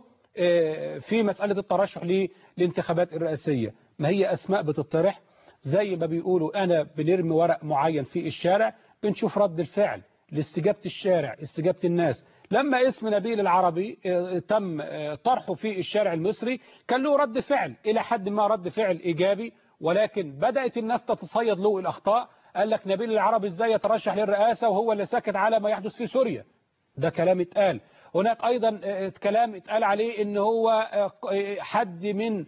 في مساله الترشح للانتخابات الرئاسيه. ما هي اسماء بتطرح زي ما بيقولوا انا بنرمي ورق معين في الشارع، بنشوف رد الفعل لاستجابة الشارع، استجابة الناس. لما اسم نبيل العربي تم طرحه في الشارع المصري كان له رد فعل إلى حد ما، رد فعل إيجابي، ولكن بدأت الناس تتصيد له الأخطاء. قال لك نبيل العربي ازاي يترشح للرئاسة وهو اللي ساكت على ما يحدث في سوريا؟ ده كلام اتقال. هناك أيضا كلام اتقال عليه ان هو حد من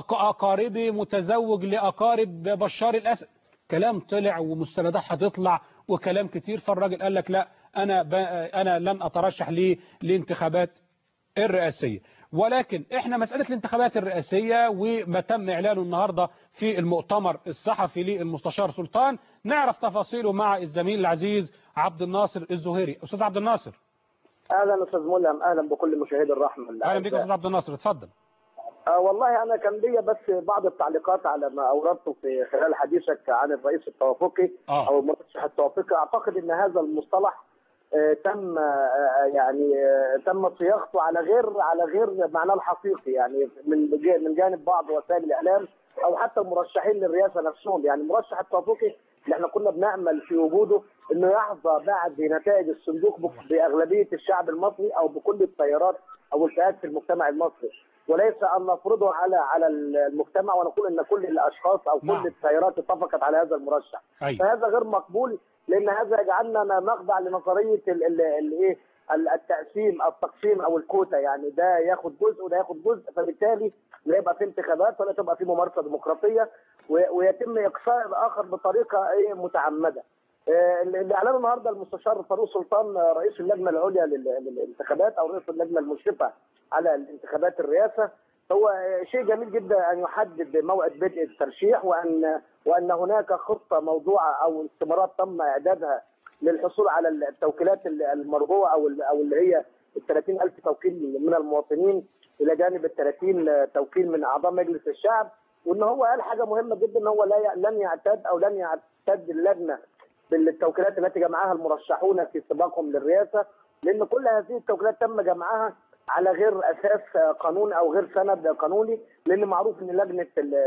أقاربه متزوج لأقارب بشار الأسد. كلام طلع ومستندات هتطلع وكلام كتير. فالراجل قال لك لا انا انا لن اترشح للانتخابات الرئاسيه. ولكن احنا مساله الانتخابات الرئاسيه وما تم اعلانه النهارده في المؤتمر الصحفي للمستشار سلطان نعرف تفاصيله مع الزميل العزيز عبد الناصر الزهيري. استاذ عبد الناصر. اهلا استاذ ملهم، اهلا بكل مشاهدي الرحمه. اهلا بك استاذ عبد الناصر، اتفضل. آه والله أنا كان ليا بس بعض التعليقات على ما أوردته في خلال حديثك عن الرئيس التوافقي آه. أو المرشح التوافقي. أعتقد أن هذا المصطلح آه تم آه يعني آه تم صياغته على غير على غير معناه الحقيقي، يعني من من جانب بعض وسائل الإعلام أو حتى المرشحين للرئاسة نفسهم. يعني المرشح التوافقي اللي احنا كنا بنأمل في وجوده انه يحظى بعد نتائج الصندوق باغلبيه الشعب المصري او بكل التيارات او الفئات في المجتمع المصري، وليس ان نفرضه على على المجتمع ونقول ان كل الاشخاص او كل نعم. التيارات اتفقت على هذا المرشح. أي. فهذا غير مقبول، لان هذا يجعلنا نخضع لنظريه الايه التقسيم التقسيم او الكوتا، يعني ده ياخد جزء وده ياخد جزء، فبالتالي لا يبقى في انتخابات ولا تبقى في ممارسه ديمقراطيه ويتم اقصاء الاخر بطريقه ايه متعمده. اللي اعلنه النهارده المستشار فاروق سلطان رئيس اللجنه العليا للانتخابات او رئيس اللجنه المشرفه على الانتخابات الرئاسه هو شيء جميل جدا ان يحدد موعد بدء الترشيح، وان وان هناك خطه موضوعه او استمارات تم اعدادها للحصول على التوكيلات المرجوه او او اللي هي ال ثلاثين ألف توكيل من المواطنين الى جانب ال ثلاثين توكيل من اعضاء مجلس الشعب. وان هو قال حاجه مهمه جدا ان هو لا لن يعتاد او لن يعتاد اللجنه بالتوكيلات التي جمعها المرشحون في سباقهم للرئاسه، لان كل هذه التوكيلات تم جمعها على غير اساس قانوني او غير سند قانوني، لان معروف ان لجنه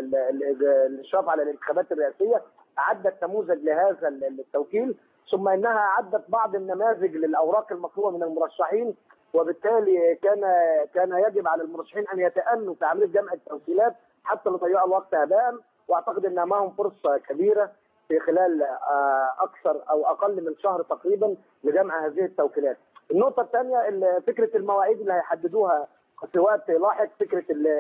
الاشراف على الانتخابات الرئاسيه اعدت نموذج لهذا التوكيل، ثم انها اعدت بعض النماذج للاوراق المطلوبه من المرشحين، وبالتالي كان كان يجب على المرشحين ان يتأنوا في عمليه جمع التوكيلات حتى لا يضيعوا الوقت هباء. واعتقد ان امامهم فرصه كبيره في خلال اكثر او اقل من شهر تقريبا لجمع هذه التوكيلات. النقطه الثانيه فكره المواعيد اللي هيحددوها في وقت لاحق، فكره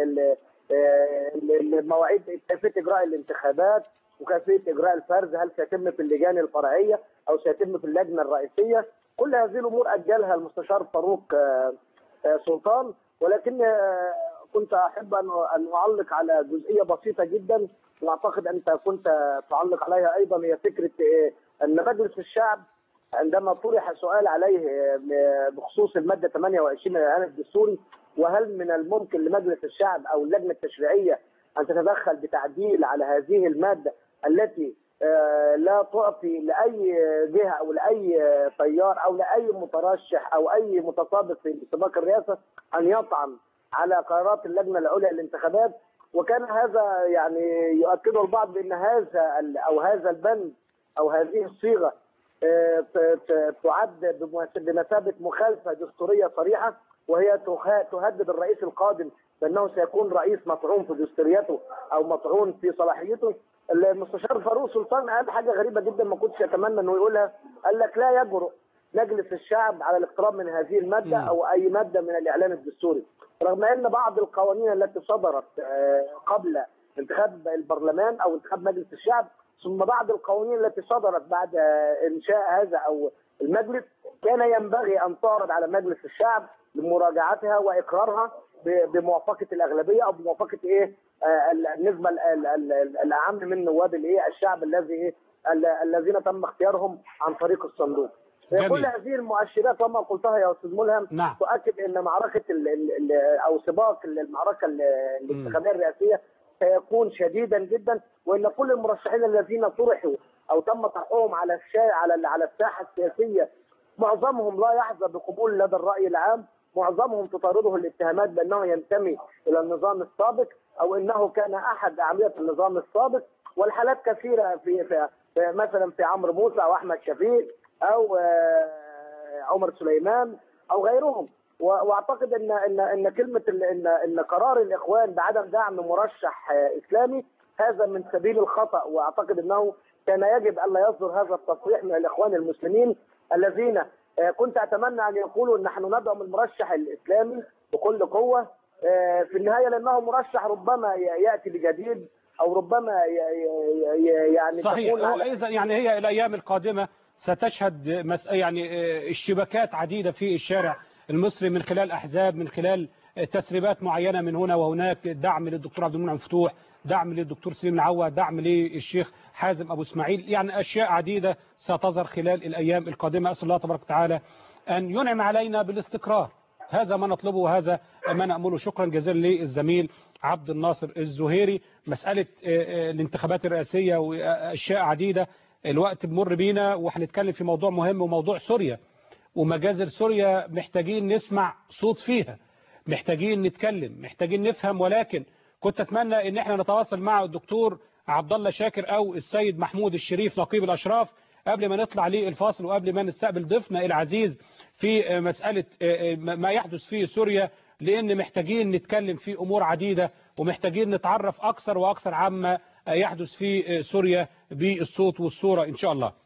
المواعيد كيفيه اجراء الانتخابات وكيفيه اجراء الفرز، هل سيتم في اللجان الفرعيه او سيتم في اللجنه الرئيسيه، كل هذه الامور اجلها المستشار فاروق سلطان. ولكن كنت احب ان ان اعلق على جزئيه بسيطه جدا واعتقد انت كنت تعلق عليها ايضا، هي فكره ان مجلس الشعب عندما طرح سؤال عليه بخصوص الماده ثمانية وعشرين من الاعلان الدستوري، وهل من الممكن لمجلس الشعب او اللجنه التشريعيه ان تتدخل بتعديل على هذه الماده التي لا تعطي لاي جهه او لاي تيار او لاي مترشح او اي متسابق في سباق الرئاسه ان يطعن على قرارات اللجنه العليا للانتخابات. وكان هذا يعني يؤكده البعض بان هذا او هذا البند او هذه الصيغه تعد بمثابه مخالفه دستوريه صريحه، وهي تهدد الرئيس القادم بأنه سيكون رئيس مطعون في دستوريته أو مطعون في صلاحيته. المستشار فاروق سلطان قال حاجة غريبة جدا ما كنتش أتمنى أنه يقولها. قال لك لا يجرؤ مجلس الشعب على الاقتراب من هذه المادة أو أي مادة من الإعلان الدستوري، رغم أن بعض القوانين التي صدرت قبل انتخاب البرلمان أو انتخاب مجلس الشعب ثم بعض القوانين التي صدرت بعد إنشاء هذا أو المجلس كان ينبغي أن تعرض على مجلس الشعب لمراجعتها وإقرارها بموافقة الأغلبية أو بموافقة إيه النسبة الأعم من نواب الإيه الشعب الذي الذين تم اختيارهم عن طريق الصندوق. كل هذه المؤشرات وما قلتها يا أستاذ ملهم نعم. تؤكد أن معركة ال ال أو سباق المعركة الانتخابية الرئاسية سيكون شديدا جدا، وأن كل المرشحين الذين طرحوا أو تم طرحهم على الشارع على على الساحة السياسية معظمهم لا يحظى بقبول لدى الرأي العام، معظمهم تطارده الاتهامات بأنه ينتمي إلى النظام السابق أو أنه كان أحد أعمدة النظام السابق، والحالات كثيرة في, في, في مثلا في عمرو موسى أو أحمد شفيق أو عمر سليمان أو غيرهم. واعتقد ان ان ان كلمه ان ان قرار الاخوان بعدم دعم مرشح اسلامي هذا من سبيل الخطا، واعتقد انه كان يجب الا يصدر هذا التصريح من الاخوان المسلمين الذين كنت اتمنى ان يقولوا نحن ندعم المرشح الاسلامي بكل قوه في النهايه، لانه مرشح ربما ياتي بجديد او ربما يعني صحيح. تكون اذا يعني هي الايام القادمه ستشهد يعني اشتباكات عديده في الشارع المصري من خلال أحزاب، من خلال تسريبات معينة من هنا وهناك، دعم للدكتور عبد المنعم فتوح، دعم للدكتور سليم العوا، دعم للشيخ حازم أبو اسماعيل، يعني أشياء عديدة ستظهر خلال الأيام القادمة. أسأل الله تبارك وتعالى أن ينعم علينا بالاستقرار، هذا ما نطلبه وهذا ما نأمله. شكرا جزيلا للزميل عبد الناصر الزهيري. مسألة الانتخابات الرئاسية وأشياء عديدة، الوقت بمر بينا وهنتكلم في موضوع مهم وموضوع سوريا ومجازر سوريا، محتاجين نسمع صوت فيها، محتاجين نتكلم، محتاجين نفهم. ولكن كنت اتمنى ان احنا نتواصل مع الدكتور عبد الله شاكر او السيد محمود الشريف نقيب الاشراف قبل ما نطلع للفاصل وقبل ما نستقبل ضيفنا العزيز في مسألة ما يحدث في سوريا، لان محتاجين نتكلم في امور عديدة ومحتاجين نتعرف اكثر واكثر عما يحدث في سوريا بالصوت والصورة ان شاء الله.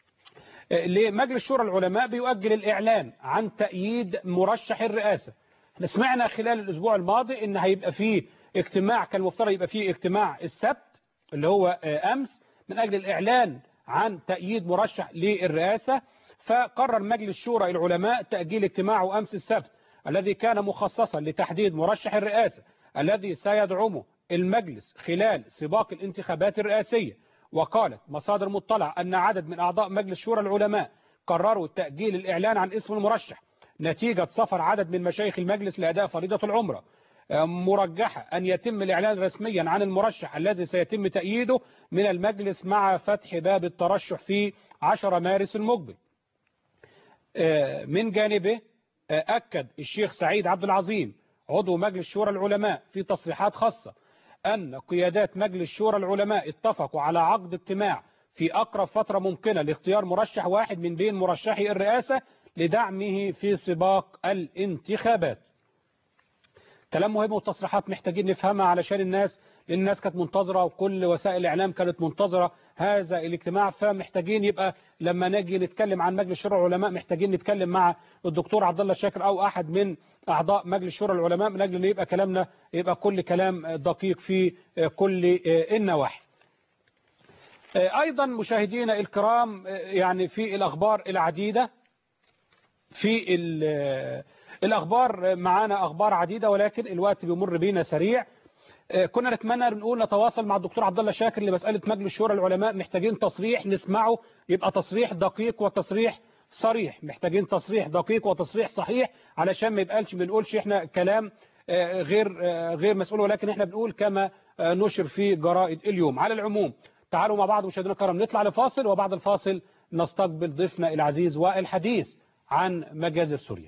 لمجلس شورى العلماء بيؤجل الإعلان عن تأييد مرشح الرئاسة. سمعنا خلال الأسبوع الماضي إن هيبقى فيه اجتماع، كان المفترض يبقى فيه اجتماع السبت اللي هو أمس من أجل الإعلان عن تأييد مرشح للرئاسة، فقرر مجلس شورى العلماء تأجيل اجتماعه أمس السبت الذي كان مخصصا لتحديد مرشح الرئاسة الذي سيدعمه المجلس خلال سباق الانتخابات الرئاسية. وقالت مصادر مطلع أن عدد من أعضاء مجلس شورى العلماء قرروا تأجيل الإعلان عن اسم المرشح نتيجة سفر عدد من مشايخ المجلس لأداء فريضة العمرة، مرجحة أن يتم الإعلان رسميا عن المرشح الذي سيتم تأييده من المجلس مع فتح باب الترشح في عشرة مارس المقبل. من جانبه أكد الشيخ سعيد عبد العظيم عضو مجلس شورى العلماء في تصريحات خاصة أن قيادات مجلس شورى العلماء اتفقوا على عقد اجتماع في أقرب فترة ممكنة لاختيار مرشح واحد من بين مرشحي الرئاسة لدعمه في سباق الانتخابات. كلام مهم وتصريحات محتاجين نفهمها علشان الناس، لأن الناس كانت منتظرة وكل وسائل الإعلام كانت منتظرة هذا الاجتماع، فمحتاجين يبقى لما نجي نتكلم عن مجلس شورى العلماء محتاجين نتكلم مع الدكتور عبد الله شاكر أو أحد من أعضاء مجلس شورى العلماء من أجل أن يبقى كلامنا يبقى كل كلام دقيق في كل النواحي. أيضا مشاهدينا الكرام، يعني في الأخبار العديدة، في الأخبار معانا أخبار عديدة ولكن الوقت بيمر بينا سريع. كنا نتمنى نقول نتواصل مع الدكتور عبد الله شاكر لمسألة مجلس شورى العلماء، محتاجين تصريح نسمعه يبقى تصريح دقيق وتصريح صريح، محتاجين تصريح دقيق وتصريح صحيح علشان ما يبقالش بنقولش احنا كلام غير غير مسؤول، ولكن احنا بنقول كما نشر في جرائد اليوم. على العموم تعالوا مع بعض مشاهدينا الكرام نطلع لفاصل، وبعد الفاصل نستقبل ضيفنا العزيز والحديث عن مجازر سوريا.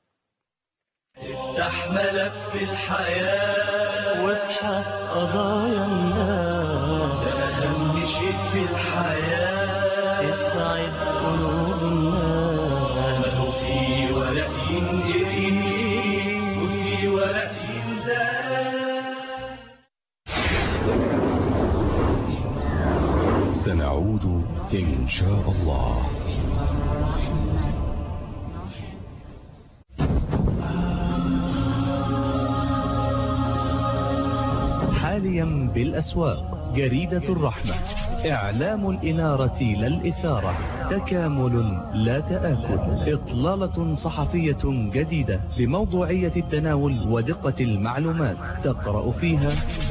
استحملك في الحياة وابحث قضايا الناس، ده أهم شيء في الحياة، اسعد قلوب الناس، ما هو في ورق ينقري إن شاء الله. حاليا بالأسواق جريدة الرحمة، إعلام الإنارة لا الإثارة، تكامل لا تآكل، إطلالة صحفية جديدة لموضوعية التناول ودقة المعلومات، تقرأ فيها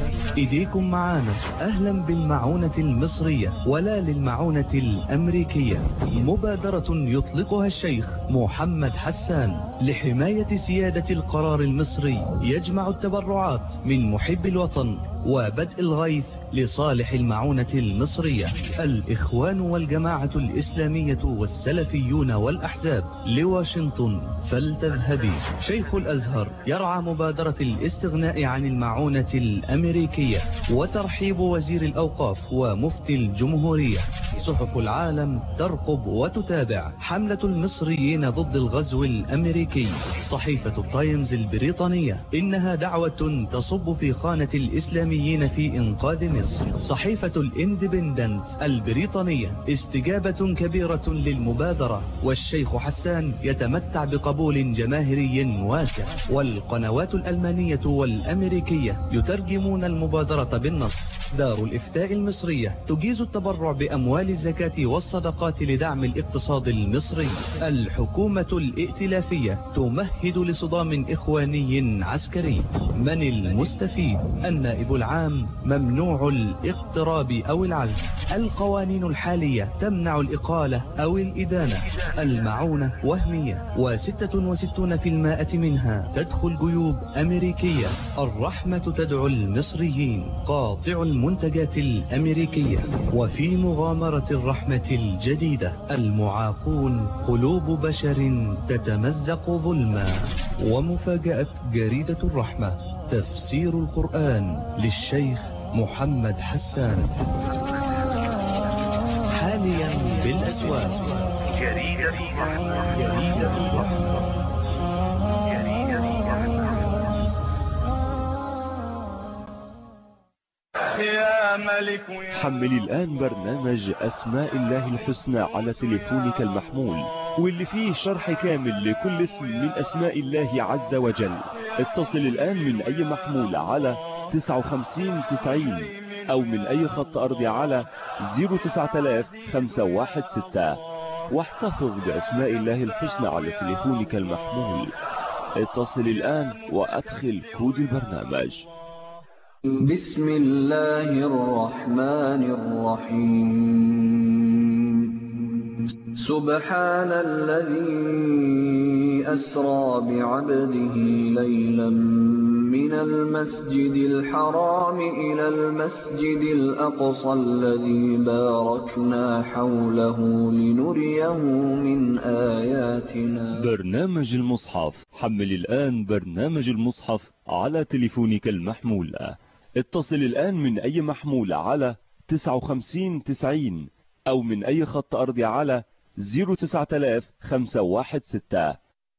إيديكم معانا، أهلا بالمعونة المصرية ولا للمعونة الأمريكية، مبادرة يطلقها الشيخ محمد حسان لحماية سيادة القرار المصري، يجمع التبرعات من محب الوطن وبدء الغيث لصالح المعونة المصرية. الإخوان والجماعة الإسلامية والسلفيون والأحزاب لواشنطن فلتذهبي. شيخ الأزهر يرعى مبادرة الاستغناء عن المعونة الأمريكية، وترحيب وزير الأوقاف ومفتي الجمهورية. صحف العالم ترقب وتتابع حملة المصريين ضد الغزو الأمريكي. صحيفة التايمز البريطانية إنها دعوة تصب في خانة الإسلاميين في إنقاذ مصر. صحيفة الاندبندنت البريطانية استجابة كبيرة للمبادرة، والشيخ حسان يتمتع بقبول جماهيري واسع. والقنوات الألمانية والأمريكية يترجمون المبادرة بالنص. دار الإفتاء المصرية تجيز التبرع بأموال الزكاة والصدقات لدعم الاقتصاد المصري. الحكومة الائتلافية تمهد لصدام إخواني عسكري. من المستفيد؟ النائب العام ممنوع الاقتراب أو العزل. القوانين الحالية تمنع الإقالة أو الإدانة. المعونة وهمية، وستة وستون في المائة منها تدخل جيوب أمريكية. الرحمة تدعو المصريين قاطع المنتجات الأمريكية. وفي مغامرة الرحمة الجديدة المعاقون قلوب بشر تتمزق ظلما. ومفاجأة جريدة الرحمة تفسير القرآن للشيخ محمد حسان. حاليا بالأسواق جريدة الرحمة. جريدة الرحمة. جريدة الرحمة. يا ملك يا حمل الآن برنامج أسماء الله الحسنى على تليفونك المحمول، واللي فيه شرح كامل لكل اسم من أسماء الله عز وجل. اتصل الآن من أي محمول على تسعة وخمسين تسعين أو من أي خط أرضي على صفر تسعة آلاف خمسة واحد ستة، واحتفظ بأسماء الله الحسنى على تليفونك المحمول. اتصل الآن وأدخل كود البرنامج. بسم الله الرحمن الرحيم. سبحان الذي أسرى بعبده ليلا من المسجد الحرام إلى المسجد الأقصى الذي باركنا حوله لنريه من آياتنا. برنامج المصحف. حمل الآن برنامج المصحف على تليفونك المحمول. اتصل الآن من أي محمول على تسعة وخمسين تسعين أو من أي خط أرضي على صفر تسعة آلاف خمسة واحد ستة.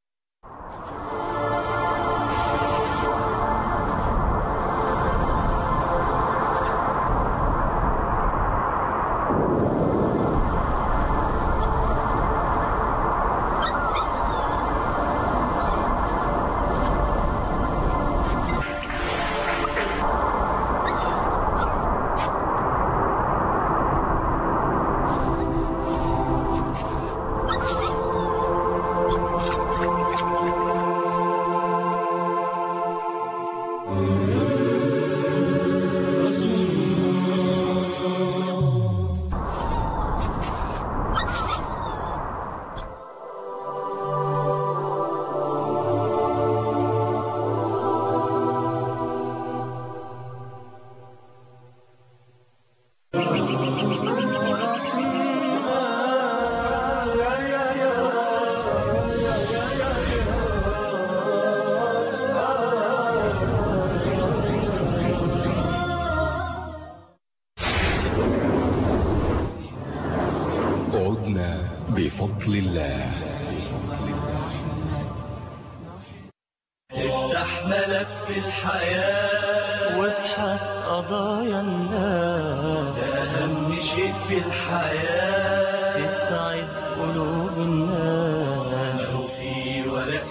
بفضل الله. استحملت في الحياة وابحث قضايا الناس، ده أهم شيء في الحياة، تسعد قلوب الناس. لو في ورق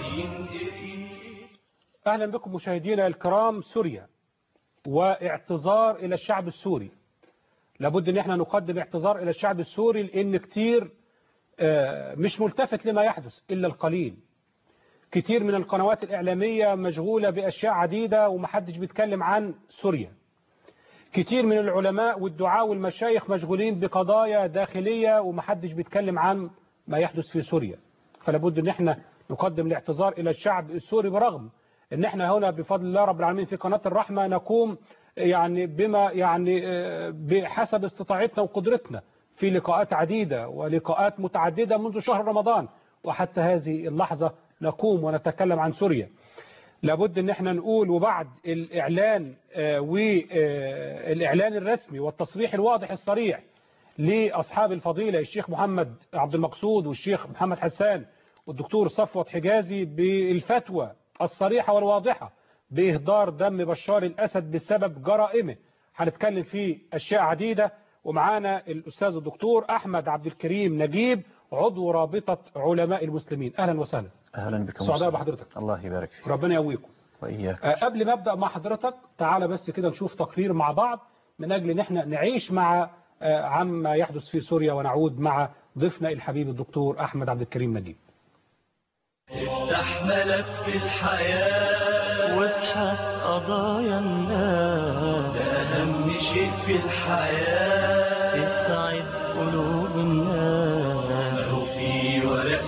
أهلا بكم مشاهدينا الكرام. سوريا واعتذار إلى الشعب السوري. لابد أن احنا نقدم اعتذار إلى الشعب السوري، لأن كتير مش ملتفت لما يحدث إلا القليل. كتير من القنوات الإعلامية مشغولة بأشياء عديدة ومحدش بيتكلم عن سوريا. كتير من العلماء والدعاء والمشايخ مشغولين بقضايا داخلية ومحدش بيتكلم عن ما يحدث في سوريا. فلابد ان احنا نقدم الاعتذار الى الشعب السوري، برغم ان احنا هنا بفضل الله رب العالمين في قناة الرحمة نقوم يعني بما يعني بحسب استطاعتنا وقدرتنا في لقاءات عديدة ولقاءات متعددة منذ شهر رمضان، وحتى هذه اللحظة نقوم ونتكلم عن سوريا. لابد ان احنا نقول، وبعد الاعلان والاعلان الرسمي والتصريح الواضح الصريح لاصحاب الفضيلة الشيخ محمد عبد المقصود والشيخ محمد حسان والدكتور صفوت حجازي بالفتوى الصريحة والواضحة بإهدار دم بشار الأسد بسبب جرائمه، هنتكلم في أشياء عديدة. ومعانا الأستاذ الدكتور أحمد عبد الكريم نجيب، عضو رابطة علماء المسلمين. أهلا وسهلا. أهلا بكم. سعداء بحضرتك. الله يبارك فيك. ربنا يقويكم. وإياك. أه قبل ما أبدأ مع حضرتك، تعالى بس كده نشوف تقرير مع بعض من أجل أن احنا نعيش مع أه عما يحدث في سوريا، ونعود مع ضيفنا الحبيب الدكتور أحمد عبد الكريم نجيب. افتح ملف الحياة وابحث قضايا الناس، ده أهم شيء في الحياة، تسعد قلوب الناس. لو في ورق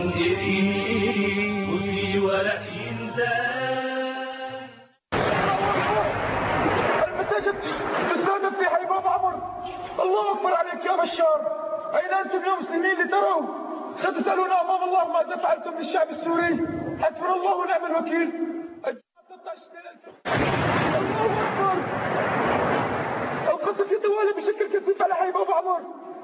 ينقري وفي ورق ينداس. المساجد تستهدف في حي باب عمر. الله أكبر عليك يا بشار. أين أنتم يا مسلمين لتروا؟ ستسألون أمام الله ماذا فعلتم للشعب السوري. حسبنا الله ونعم الوكيل. الله أكبر. القصف يتوالى بشكل كثيف على حي باب عمر.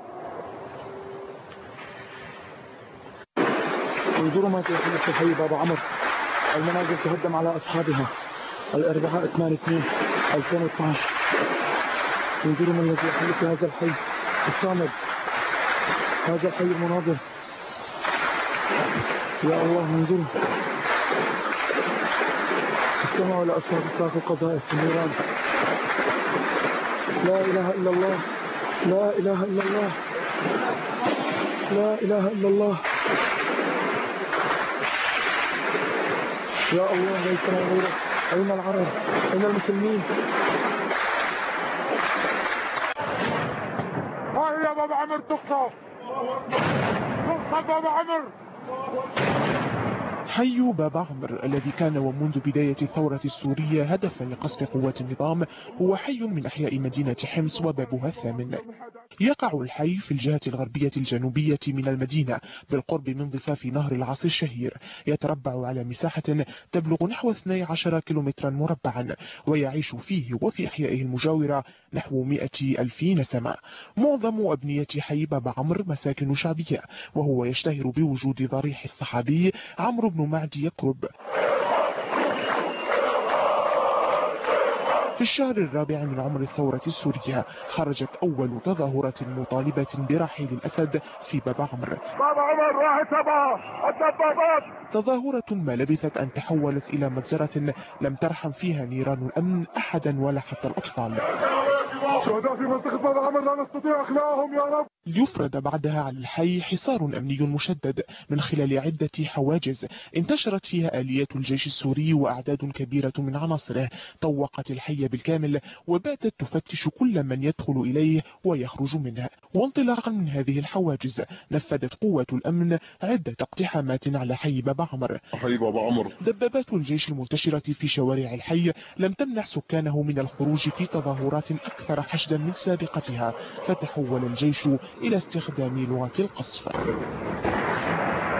انظروا ما يحدث في حي باب عمر. المنازل تهدم على أصحابها. الأربعاء اثنين اثنين ألفين واثني عشر. انظروا ما الذي يحدث في هذا الحي الصامد، هذا الحي المناظر. يا الله انظروا، استمعوا إلى أصوات الصاخ القذائف في النيران. لا إله إلا الله، لا إله إلا الله، لا إله إلا الله. يا الله ليس لنا غيرك. أين العرب؟ أين المسلمين؟ ها هي باب عمر تقصف، تقصف باب عمر. حي باب عمر الذي كان ومنذ بداية الثورة السورية هدفا لقصف قوات النظام هو حي من أحياء مدينة حمص وبابها الثامن. يقع الحي في الجهة الغربية الجنوبية من المدينة بالقرب من ضفاف نهر العاص الشهير، يتربع على مساحة تبلغ نحو اثني عشر كيلومترا مربعا، ويعيش فيه وفي أحيائه المجاورة نحو مئة ألف نسمة. معظم أبنية حي باب عمر مساكن شعبية، وهو يشتهر بوجود ضريح الصحابي عمرو بن معدي يقرب. في الشهر الرابع من عمر الثورة السورية خرجت أول تظاهرة مطالبة برحيل الأسد في باب عمر. باب عمر راح تبع الدبابات. تظاهرة ما لبثت أن تحولت إلى مجزرة لم ترحم فيها نيران الأمن أحدا ولا حتى الأطفال. شهداء في منطقة باب عمر لا نستطيع إخلاءهم يا رب. يفرد بعدها على الحي حصار أمني مشدد من خلال عدة حواجز انتشرت فيها آليات الجيش السوري وأعداد كبيرة من عناصره طوقت الحي بالكامل، وباتت تفتش كل من يدخل إليه ويخرج منه. وانطلاقا من هذه الحواجز نفذت قوة الأمن عدة اقتحامات على حي باب عمر. حي باب عمر دبابات الجيش المنتشرة في شوارع الحي لم تمنع سكانه من الخروج في تظاهرات أكثر حشدا من سابقتها، فتحول الجيش إلى استخدام لغة القصف.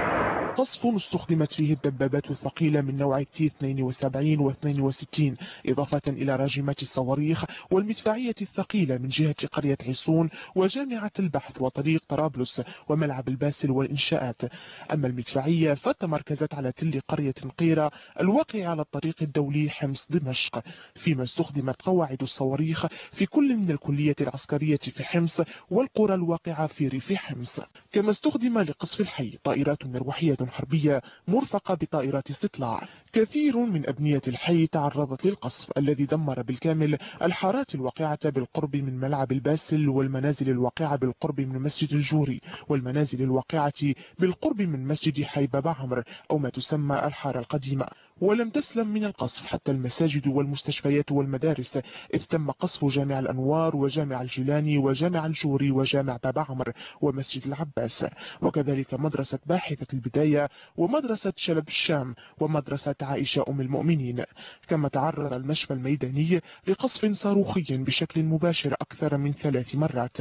قصف استخدمت فيه الدبابات الثقيلة من نوع تي اثنين وسبعين و اثنين وستين إضافة إلى راجمات الصواريخ والمدفعية الثقيلة من جهة قرية عيسون وجامعة البحث وطريق طرابلس وملعب الباسل والإنشاءات. أما المدفعية فتمركزت على تل قرية قيرة الواقع على الطريق الدولي حمص دمشق، فيما استخدمت قواعد الصواريخ في كل من الكلية العسكرية في حمص والقرى الواقعة في ريف حمص. كما استخدم لقصف الحي طائرات مروحية حربية مرفقة بطائرات استطلاع. كثير من أبنية الحي تعرضت للقصف الذي دمر بالكامل الحارات الواقعة بالقرب من ملعب الباسل والمنازل الواقعة بالقرب من مسجد الجوري والمنازل الواقعة بالقرب من مسجد حي بابا عمرو أو ما تسمى الحارة القديمة. ولم تسلم من القصف حتى المساجد والمستشفيات والمدارس، إذ تم قصف جامع الأنوار وجامع الجيلاني وجامع الجوري وجامع بابا عمرو ومسجد العباس، وكذلك مدرسة باحثة البداية ومدرسة شلب الشام ومدرسة عائشة أم المؤمنين. كما تعرض المشفى الميداني لقصف صاروخي بشكل مباشر أكثر من ثلاث مرات.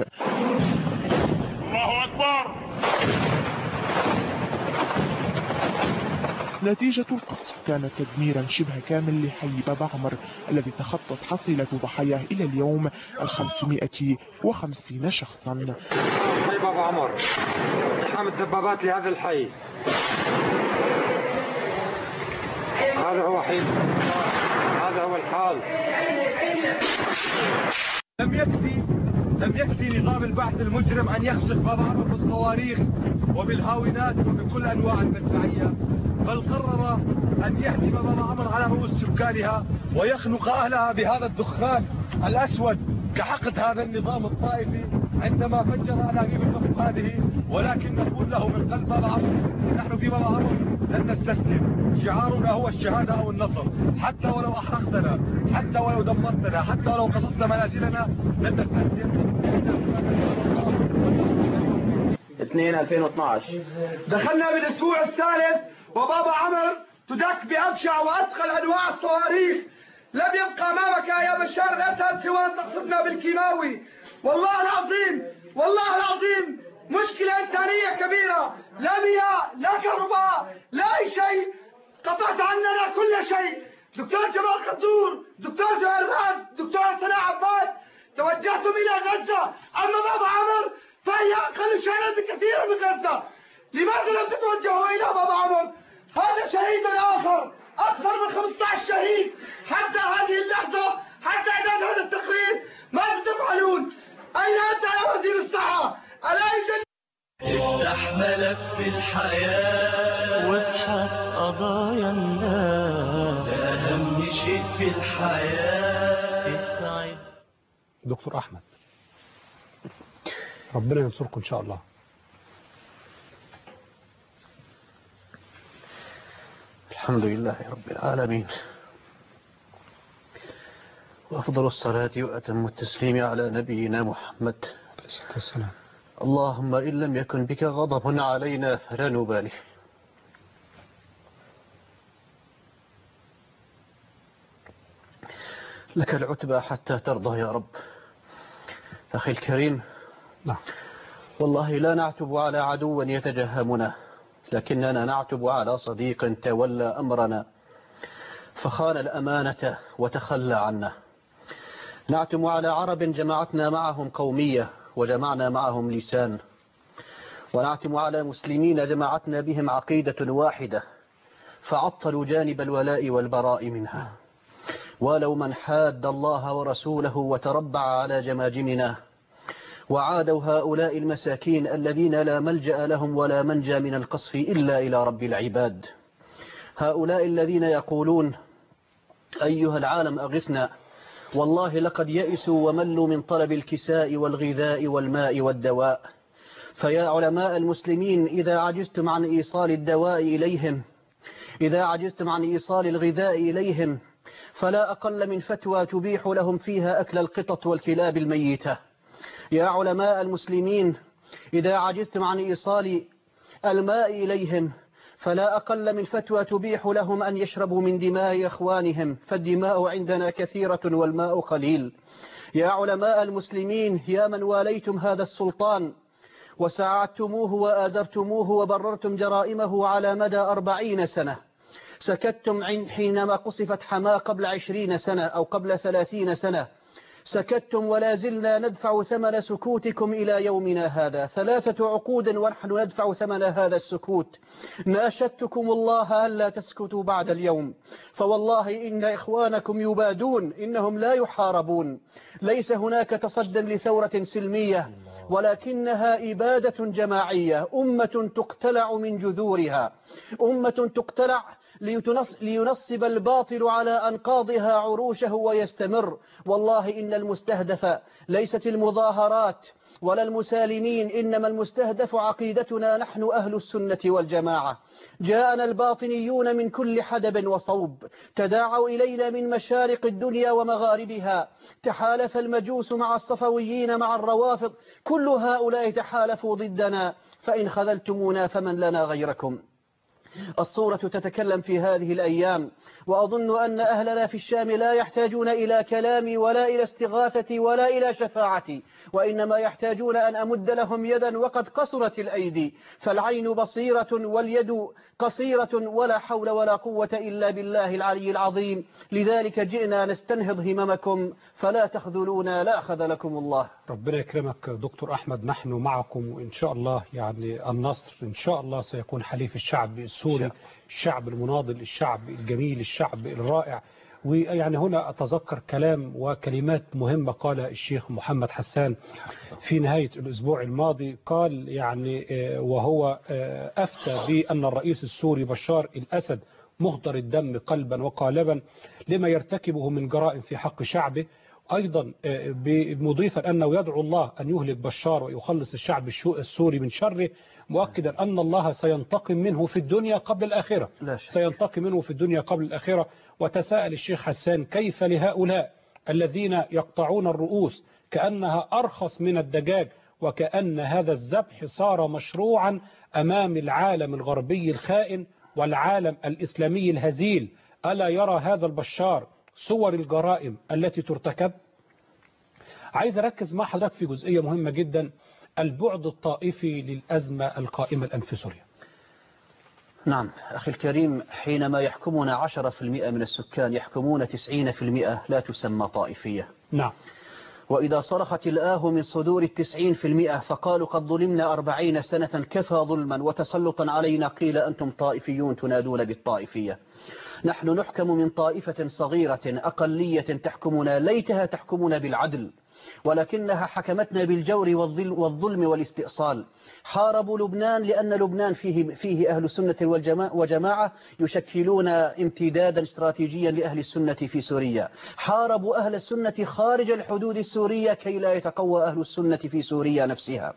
الله أكبر. نتيجة القصف كانت تدميرا شبه كامل لحي بابا عمرو الذي تخطت حصيلة ضحاياه إلى اليوم الخمسمائة وخمسين شخصا. حي بابا عمرو اقتحام الدبابات لهذا الحي، هذا هو حي، هذا هو الحال. لم يكفي لم يكفي نظام البحث المجرم أن يخسف بابا عمرو بالصواريخ وبالهاونات وبكل أنواع المدفعية، بل قرر أن يهدم بابا عمرو على رؤوس سكانها ويخنق أهلها بهذا الدخان الأسود كحقد هذا النظام الطائفي عندما فجر أنابيب النفط هذه. ولكن نقول له من قلب بابا عمرو، نحن في بابا عمرو لن نستسلم، شعارنا هو الشهادة أو النصر، حتى ولو أحرقتنا، حتى ولو دمرتنا، حتى ولو قصفت منازلنا لن نستسلم. اثنين ألفين واثناشر دخلنا بالأسبوع الثالث وبابا عمرو تدك بأبشع وأثقل أنواع الصواريخ. لم يبقى أمامك يا بشار الأسد سوى أن تقصفنا بالكيماوي. والله العظيم والله العظيم مشكلة إنسانية كبيرة، لا مياه لا كهرباء لا أي شيء، قطعت عننا كل شيء. دكتور جمال خطور، دكتور زهير راس، دكتور سناء عباس، توجهتم إلى غزة، أما بابا عمرو فهي أقل شيئا بكثير من غزة. لماذا لم تتوجهوا إلى بابا عمرو؟ هذا شهيد آخر، أكثر من خمسة عشر شهيد حتى هذه اللحظة، حتى إعداد هذا التقرير. ماذا تفعلون؟ أين أنت يا وزير الصحة؟ ألا يوجد؟ افتح ملف الحياة وابحث قضايا الناس، ده أهم شيء في الحياة. استعد. دكتور أحمد، ربنا ينصركم إن شاء الله. الحمد لله رب العالمين، وأفضل الصلاة وأتم التسليم على نبينا محمد عليه الصلاة والسلام. اللهم إن لم يكن بك غضب علينا فلا نبالي. لك العتبى حتى ترضى يا رب. أخي الكريم، نعم، والله لا نعتب على عدو يتجهمنا، لكننا نعتب على صديق تولى أمرنا فخان الأمانة وتخلى عنا. نعتم على عرب جمعتنا معهم قومية وجمعنا معهم لسان، ونعتم على مسلمين جمعتنا بهم عقيدة واحدة فعطلوا جانب الولاء والبراء منها. ولو من حاد الله ورسوله وتربع على جماجمنا، وعادوا هؤلاء المساكين الذين لا ملجأ لهم ولا منجى من القصف إلا إلى رب العباد. هؤلاء الذين يقولون أيها العالم أغثنا، والله لقد يئسوا وملوا من طلب الكساء والغذاء والماء والدواء. فيا علماء المسلمين، إذا عجزتم عن إيصال الدواء إليهم، إذا عجزتم عن إيصال الغذاء إليهم، فلا أقل من فتوى تبيح لهم فيها أكل القطط والكلاب الميتة. يا علماء المسلمين، إذا عجزتم عن إيصال الماء إليهم، فلا أقل من فتوى تبيح لهم أن يشربوا من دماء إخوانهم، فالدماء عندنا كثيرة والماء قليل. يا علماء المسلمين، يا من واليتم هذا السلطان وساعدتموه وآزرتموه وبررتم جرائمه على مدى أربعين سنة. سكتتم حينما قصفت حماة قبل عشرين سنة أو قبل ثلاثين سنة. سكتتم ولا زلنا ندفع ثمن سكوتكم إلى يومنا هذا، ثلاثة عقود ونحن ندفع ثمن هذا السكوت. ناشدتكم الله ألا تسكتوا بعد اليوم، فوالله إن إخوانكم يبادون، إنهم لا يحاربون. ليس هناك تصدى لثورة سلمية، ولكنها إبادة جماعية، أمة تقتلع من جذورها، أمة تقتلع لينصب الباطل على أنقاضها عروشه ويستمر. والله إن المستهدف ليست المظاهرات ولا المسالمين، إنما المستهدف عقيدتنا نحن أهل السنة والجماعة. جاءنا الباطنيون من كل حدب وصوب، تداعوا إلينا من مشارق الدنيا ومغاربها. تحالف المجوس مع الصفويين مع الروافض، كل هؤلاء تحالفوا ضدنا، فإن خذلتمونا فمن لنا غيركم. الصورة تتكلم في هذه الأيام، وأظن أن أهلنا في الشام لا يحتاجون إلى كلامي ولا إلى استغاثتي ولا إلى شفاعتي، وإنما يحتاجون أن أمد لهم يدا، وقد قصرت الأيدي، فالعين بصيرة واليد قصيرة، ولا حول ولا قوة إلا بالله العلي العظيم. لذلك جئنا نستنهض هممكم، فلا تخذلونا لا خذلكم الله. ربنا يكرمك دكتور أحمد، نحن معكم، وإن شاء الله يعني النصر إن شاء الله سيكون حليف الشعب السوري، الشعب المناضل، الشعب الجميل، الشعب الرائع. ويعني هنا أتذكر كلام وكلمات مهمة قال الشيخ محمد حسان في نهاية الأسبوع الماضي. قال يعني وهو أفتى بأن الرئيس السوري بشار الأسد مهدر الدم قلبا وقالبا لما يرتكبه من جرائم في حق شعبه، أيضا مضيفا أنه يدعو الله أن يهلك بشار ويخلص الشعب السوري من شره، مؤكدا أن الله سينتقم منه في الدنيا قبل الآخرة، سينتقم منه في الدنيا قبل الآخرة. وتساءل الشيخ حسان كيف لهؤلاء الذين يقطعون الرؤوس كأنها أرخص من الدجاج، وكأن هذا الذبح صار مشروعا أمام العالم الغربي الخائن والعالم الإسلامي الهزيل. ألا يرى هذا البشار صور الجرائم التي ترتكب؟ عايز أركز مع حضرتك في جزئية مهمة جدا، البعد الطائفي للأزمة القائمة الآن في سوريا. نعم أخي الكريم، حينما يحكمون عشرة في المئة من السكان يحكمون تسعين في المئة لا تسمى طائفية. نعم. وإذا صرخت الآه من صدور التسعين في المئة فقالوا قد ظلمنا أربعين سنة كفى ظلما وتسلطا علينا، قيل أنتم طائفيون تنادون بالطائفية. نحن نحكم من طائفة صغيرة أقلية تحكمنا، ليتها تحكمنا بالعدل، ولكنها حكمتنا بالجور والظلم والاستئصال. حاربوا لبنان لأن لبنان فيه, فيه أهل السنة وجماعة يشكلون امتدادا استراتيجيا لأهل السنة في سوريا. حاربوا أهل السنة خارج الحدود السورية كي لا يتقوى أهل السنة في سوريا نفسها.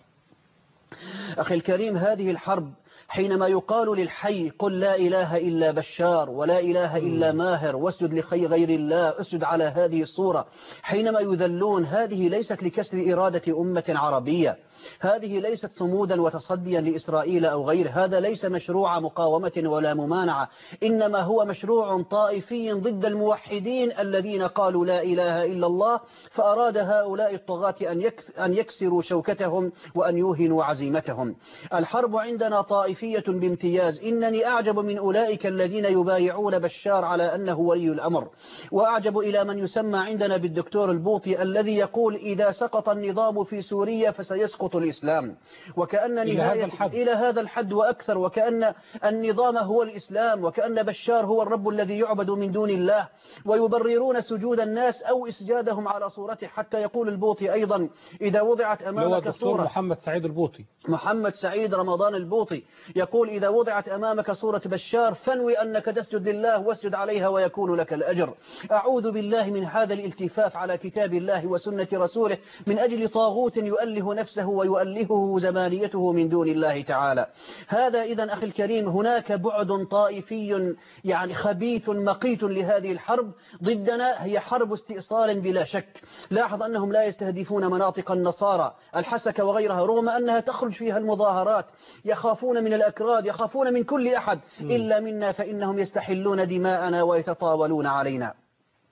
أخي الكريم، هذه الحرب حينما يقال للحي قل لا إله إلا بشار ولا إله إلا ماهر واسجد لخي غير الله، اسجد على هذه الصورة، حينما يذلون، هذه ليست لكسر إرادة أمة عربية، هذه ليست صمودا وتصديا لإسرائيل أو غير، هذا ليس مشروع مقاومة ولا ممانعة، إنما هو مشروع طائفي ضد الموحدين الذين قالوا لا إله إلا الله، فأراد هؤلاء الطغاة أن يكسروا شوكتهم وأن يوهنوا عزيمتهم. الحرب عندنا طائفية بامتياز. إنني أعجب من أولئك الذين يبايعون بشار على أنه ولي الأمر، وأعجب إلى من يسمى عندنا بالدكتور البوطي الذي يقول إذا سقط النظام في سوريا فسيسقط الإسلام، وكأن إلى هذا الحد. إلى هذا الحد وأكثر، وكأن النظام هو الإسلام، وكأن بشار هو الرب الذي يعبد من دون الله، ويبررون سجود الناس أو إسجادهم على صورته. حتى يقول البوطي أيضا إذا وضعت أمامك صورة، محمد سعيد البوطي محمد سعيد رمضان البوطي يقول إذا وضعت أمامك صورة بشار فانوي أنك تسجد لله واسجد عليها ويكون لك الأجر. أعوذ بالله من هذا الالتفاف على كتاب الله وسنة رسوله من أجل طاغوت يؤله نفسه ويؤلهه زمانيته من دون الله تعالى. هذا إذن أخي الكريم هناك بعد طائفي يعني خبيث مقيت لهذه الحرب ضدنا، هي حرب استئصال بلا شك. لاحظ أنهم لا يستهدفون مناطق النصارى الحسكة وغيرها رغم أنها تخرج فيها المظاهرات، يخافون من الأكراد، يخافون من كل أحد إلا منا، فإنهم يستحلون دماءنا ويتطاولون علينا.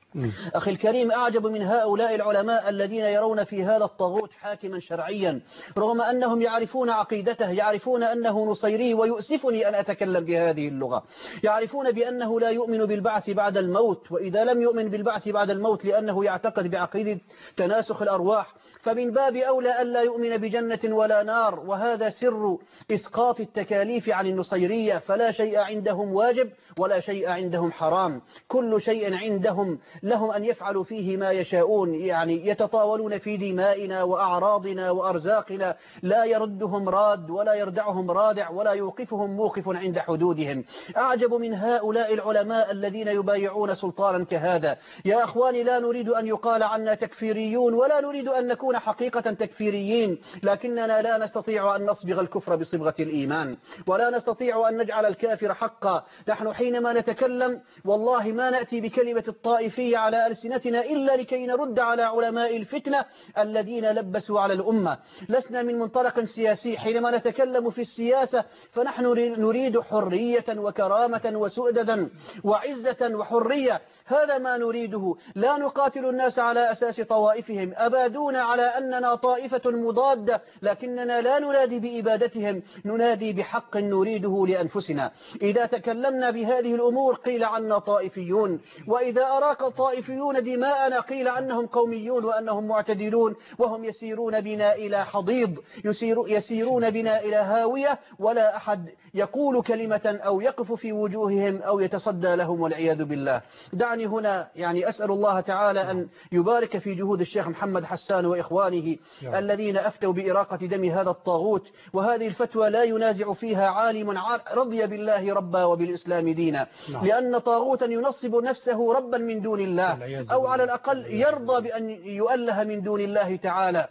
أخي الكريم، أعجب من هؤلاء العلماء الذين يرون في هذا الطاغوت حاكما شرعيا رغم أنهم يعرفون عقيدته، يعرفون أنه نصيري، ويؤسفني أن أتكلم بهذه اللغة. يعرفون بأنه لا يؤمن بالبعث بعد الموت، وإذا لم يؤمن بالبعث بعد الموت لأنه يعتقد بعقيدة تناسخ الأرواح فمن باب أولى ألا يؤمن بجنة ولا نار، وهذا سر إسقاط التكاليف عن النصيرية. فلا شيء عندهم واجب ولا شيء عندهم حرام، كل شيء عندهم لهم أن يفعلوا فيه ما يشاءون، يعني يتطاولون في دمائنا وأعراضنا وأرزاقنا، لا يردهم راد ولا يردعهم رادع ولا يوقفهم موقف عند حدودهم. أعجب من هؤلاء العلماء الذين يبايعون سلطانا كهذا. يا أخواني، لا نريد أن يقال عنا تكفيريون ولا نريد أن نكون حقيقة تكفيريين، لكننا لا نستطيع أن نصبغ الكفر بصبغة الإيمان، ولا نستطيع أن نجعل الكافر حقا. نحن حينما نتكلم والله ما نأتي بكلمة الطائفية على ألسنتنا إلا لكي نرد على علماء الفتنة الذين لبسوا على الأمة. لسنا من منطلق سياسي، حينما نتكلم في السياسة فنحن نريد حرية وكرامة وسؤددا وعزة وحرية، هذا ما نريده. لا نقاتل الناس على أساس طوائفهم، أبادونا على أننا طائفة مضادة، لكننا لا ننادي بإبادتهم، ننادي بحق نريده لأنفسنا. إذا تكلمنا بهذه الأمور قيل عنا طائفيون، وإذا أراق الطائفيون دماءنا قيل عنهم قوميون وأنهم معتدلون، وهم يسيرون بنا إلى حضيض، يسير يسيرون بنا إلى هاوية، ولا أحد يقول كلمة أو يقف في وجوههم أو يتصدى لهم والعياذ بالله. دعني هنا يعني أسأل الله تعالى أن يبارك في جهود الشيخ محمد حسان وإخوانه الذين أفتوا بإراقة دم هذا الطاغوت، وهذه الفتوى لا ينازع فيها عالم رضي بالله ربا وبالإسلام دينا، لأن طاغوتا ينصب نفسه ربا من دون الله، أو على الأقل يرضى بأن يؤله من دون الله تعالى،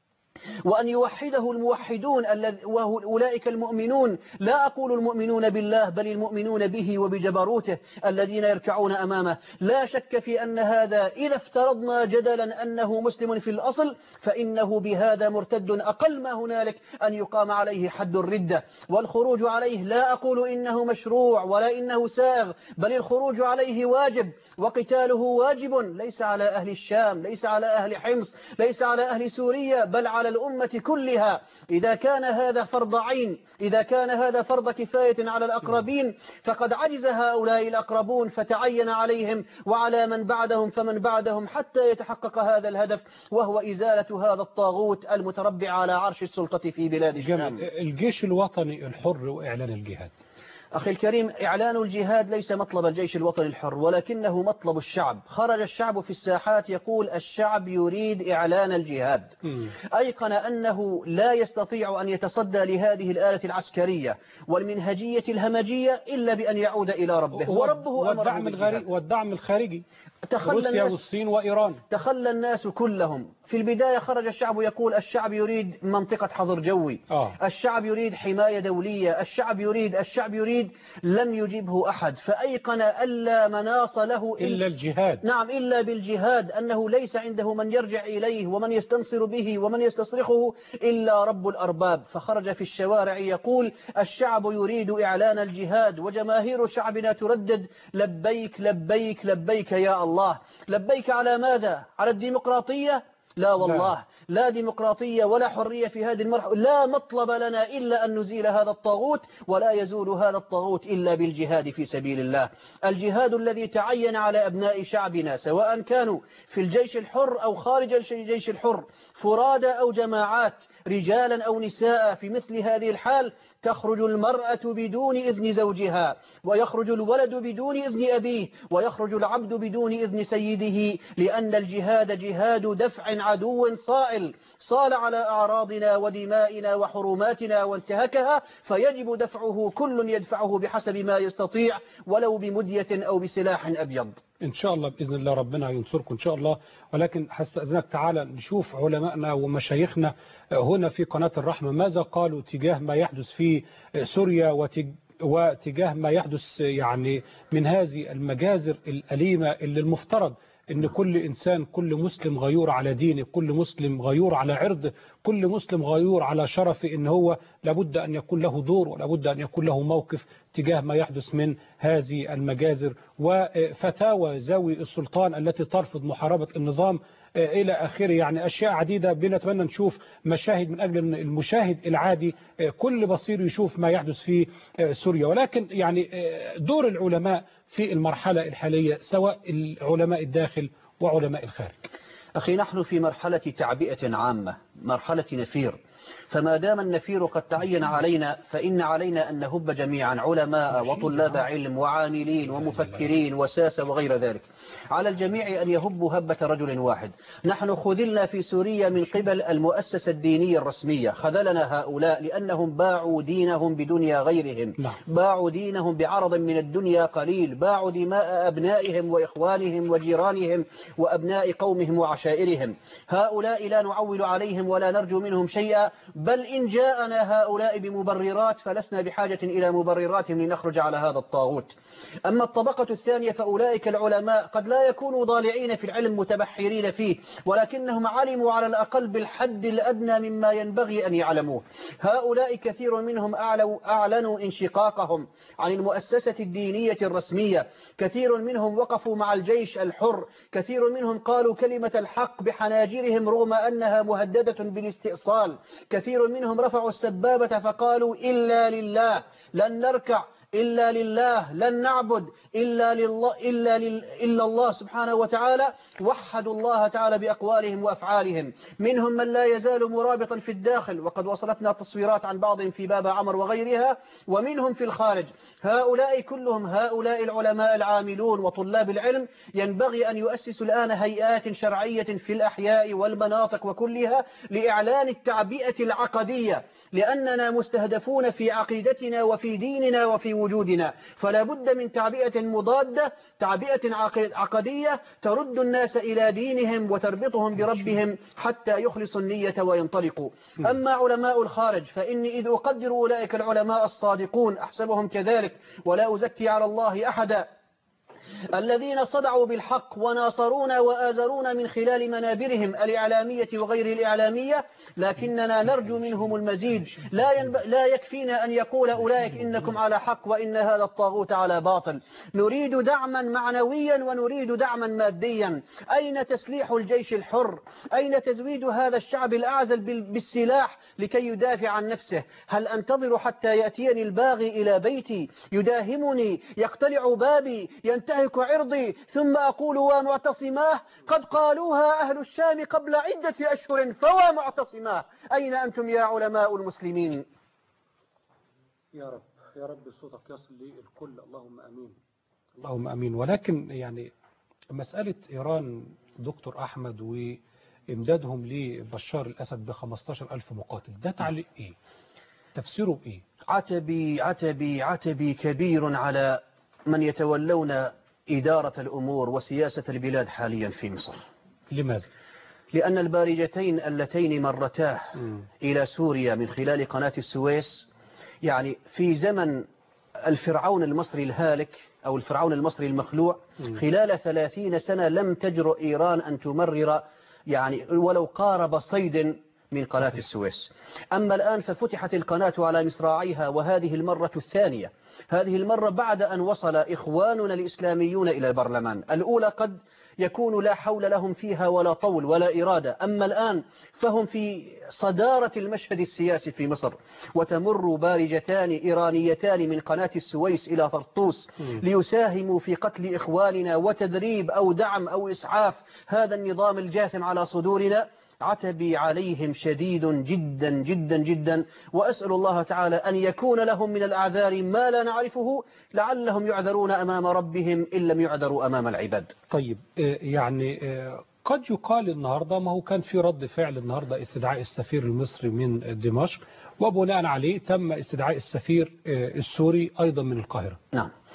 وأن يوحده الموحدون وأولئك المؤمنون، لا أقول المؤمنون بالله بل المؤمنون به وبجبروته الذين يركعون أمامه. لا شك في أن هذا إذا افترضنا جدلا أنه مسلم في الأصل فإنه بهذا مرتد، أقل ما هنالك أن يقام عليه حد الردة، والخروج عليه لا أقول إنه مشروع ولا إنه سائغ، بل الخروج عليه واجب وقتاله واجب، ليس على أهل الشام، ليس على أهل حمص، ليس على أهل سوريا، بل على الأمة كلها. إذا كان هذا فرض عين، إذا كان هذا فرض كفاية على الأقربين، فقد عجز هؤلاء الأقربون فتعين عليهم وعلى من بعدهم فمن بعدهم حتى يتحقق هذا الهدف، وهو إزالة هذا الطاغوت المتربع على عرش السلطة في بلاد الشام. الجيش الوطني الحر وإعلان الجهاد. أخي الكريم، إعلان الجهاد ليس مطلب الجيش الوطني الحر، ولكنه مطلب الشعب. خرج الشعب في الساحات يقول الشعب يريد إعلان الجهاد. م. أيقن أنه لا يستطيع أن يتصدى لهذه الآلة العسكرية والمنهجية الهمجية إلا بأن يعود إلى ربه، وربه والدعم الخارجي والدعم الخارجي تخلى روسيا والصين وإيران، تخلى الناس كلهم. في البداية خرج الشعب يقول الشعب يريد منطقة حظر جوي، آه. الشعب يريد حماية دولية، الشعب يريد الشعب يريد لم يجبه أحد، فأيقن ألا مناص له إلا, إلا الجهاد. نعم، إلا بالجهاد، أنه ليس عنده من يرجع إليه ومن يستنصر به ومن يستصرخه إلا رب الأرباب. فخرج في الشوارع يقول الشعب يريد إعلان الجهاد، وجماهير شعبنا تردد لبيك لبيك لبيك يا الله. لبيك على ماذا؟ على الديمقراطية؟ لا والله، لا, لا ديمقراطية ولا حرية في هذه المرحلة. لا مطلب لنا إلا أن نزيل هذا الطاغوت، ولا يزول هذا الطاغوت إلا بالجهاد في سبيل الله. الجهاد الذي تعين على أبناء شعبنا سواء كانوا في الجيش الحر أو خارج الجيش الحر، فرادى أو جماعات، رجالا أو نساء. في مثل هذه الحال تخرج المرأة بدون إذن زوجها، ويخرج الولد بدون إذن أبيه، ويخرج العبد بدون إذن سيده، لأن الجهاد جهاد دفع عدو صائل صال على أعراضنا ودمائنا وحرماتنا وانتهكها، فيجب دفعه، كل يدفعه بحسب ما يستطيع ولو بمدية أو بسلاح أبيض. إن شاء الله بإذن الله ربنا ينصركم إن شاء الله. ولكن هستأذنك تعالى نشوف علماءنا ومشايخنا هنا في قناة الرحمة ماذا قالوا تجاه ما يحدث في سوريا وتجاه ما يحدث يعني من هذه المجازر الأليمة اللي المفترض ان كل انسان، كل مسلم غيور على دينه، كل مسلم غيور على عرضه، كل مسلم غيور على شرفه، ان هو لابد ان يكون له دور ولابد ان يكون له موقف تجاه ما يحدث من هذه المجازر وفتاوى ذوي السلطان التي ترفض محاربة النظام إلى آخره. يعني أشياء عديدة بنتمنى نشوف مشاهد من أجل المشاهد العادي كل بصير يشوف ما يحدث في سوريا. ولكن يعني دور العلماء في المرحلة الحالية سواء العلماء الداخل وعلماء الخارج. أخي نحن في مرحلة تعبئة عامة، مرحلة نفير، فما دام النفير قد تعين علينا فإن علينا أن نهب جميعا علماء وطلاب علم وعاملين ومفكرين وساسة وغير ذلك. على الجميع أن يهبوا هبة رجل واحد. نحن خذلنا في سوريا من قبل المؤسسة الدينية الرسمية، خذلنا هؤلاء لأنهم باعوا دينهم بدنيا غيرهم، باعوا دينهم بعرض من الدنيا قليل، باعوا دماء أبنائهم وإخوانهم وجيرانهم وأبناء قومهم وعشائرهم. هؤلاء لا نعول عليهم ولا نرجو منهم شيئا، بل إن جاءنا هؤلاء بمبررات فلسنا بحاجة إلى مبرراتهم لنخرج على هذا الطاغوت. أما الطبقة الثانية فأولئك العلماء قد لا يكونوا ضالعين في العلم متبحرين فيه، ولكنهم علموا على الأقل بالحد الأدنى مما ينبغي أن يعلموه. هؤلاء كثير منهم أعلوا أعلنوا انشقاقهم عن المؤسسة الدينية الرسمية، كثير منهم وقفوا مع الجيش الحر، كثير منهم قالوا كلمة الحق بحناجرهم رغم أنها مهددة بالاستئصال، كثير منهم رفعوا السبابة فقالوا إلا لله، لن نركع إلا لله، لن نعبد إلا لله إلا, لل... إلا الله سبحانه وتعالى. وحدوا الله تعالى بأقوالهم وأفعالهم. منهم من لا يزال مرابطا في الداخل، وقد وصلتنا تصويرات عن بعضهم في باب عمر وغيرها، ومنهم في الخارج. هؤلاء كلهم، هؤلاء العلماء العاملون وطلاب العلم ينبغي أن يؤسسوا الآن هيئات شرعية في الأحياء والمناطق وكلها لإعلان التعبئة العقدية، لأننا مستهدفون في عقيدتنا وفي ديننا وفي وجودنا، فلا بد من تعبئة مضادة، تعبئة عقدية ترد الناس إلى دينهم وتربطهم بربهم حتى يخلصوا النية وينطلقوا. أما علماء الخارج فإني إذ أقدر أولئك العلماء الصادقون أحسبهم كذلك ولا أزكي على الله أحدا، الذين صدعوا بالحق وناصرونا وآزرونا من خلال منابرهم الإعلامية وغير الإعلامية، لكننا نرجو منهم المزيد. لا, ينب... لا يكفينا أن يقول أولئك إنكم على حق وإن هذا الطاغوت على باطل. نريد دعما معنويا ونريد دعما ماديا. أين تسليح الجيش الحر؟ أين تزويد هذا الشعب الأعزل بالسلاح لكي يدافع عن نفسه؟ هل أنتظر حتى يأتيني الباغي إلى بيتي يداهمني يقتلع بابي ينتهك عرضي ثم أقول ومعتصماه قد قالوها أهل الشام قبل عدة أشهر فوا معتصماه؟ أين أنتم يا علماء المسلمين؟ يا رب يا رب صوتك يصل للكل، اللهم أمين اللهم أمين. ولكن يعني مسألة إيران دكتور أحمد وإمدادهم لبشار الأسد ب خمستاشر ألف مقاتل، ده تعليق إيه؟ تفسيره إيه؟ عتبي عتبي عتبي كبير على من يتولون إدارة الأمور وسياسة البلاد حاليا في مصر. لماذا؟ لأن البارجتين اللتين مرتا إلى سوريا من خلال قناة السويس، يعني في زمن الفرعون المصري الهالك أو الفرعون المصري المخلوع، خلال ثلاثين سنة لم تجرؤ إيران أن تمرر يعني ولو قارب صيد من قناة السويس. أما الآن ففتحت القناة على مصراعيها، وهذه المرة الثانية، هذه المرة بعد أن وصل إخواننا الإسلاميون إلى البرلمان. الأولى قد يكون لا حول لهم فيها ولا طول ولا إرادة، أما الآن فهم في صدارة المشهد السياسي في مصر. وتمر بارجتان إيرانيتان من قناة السويس إلى طرطوس ليساهموا في قتل إخواننا وتدريب أو دعم أو إسعاف هذا النظام الجاثم على صدورنا. عتبي عليهم شديد جدا جدا جدا، وأسأل الله تعالى أن يكون لهم من الأعذار ما لا نعرفه لعلهم يعذرون أمام ربهم إن لم يعذروا أمام العباد. طيب يعني قد يقال النهاردة ما هو كان في رد فعل النهاردة استدعاء السفير المصري من دمشق، وبناء عليه تم استدعاء السفير السوري أيضا من القاهرة. نعم.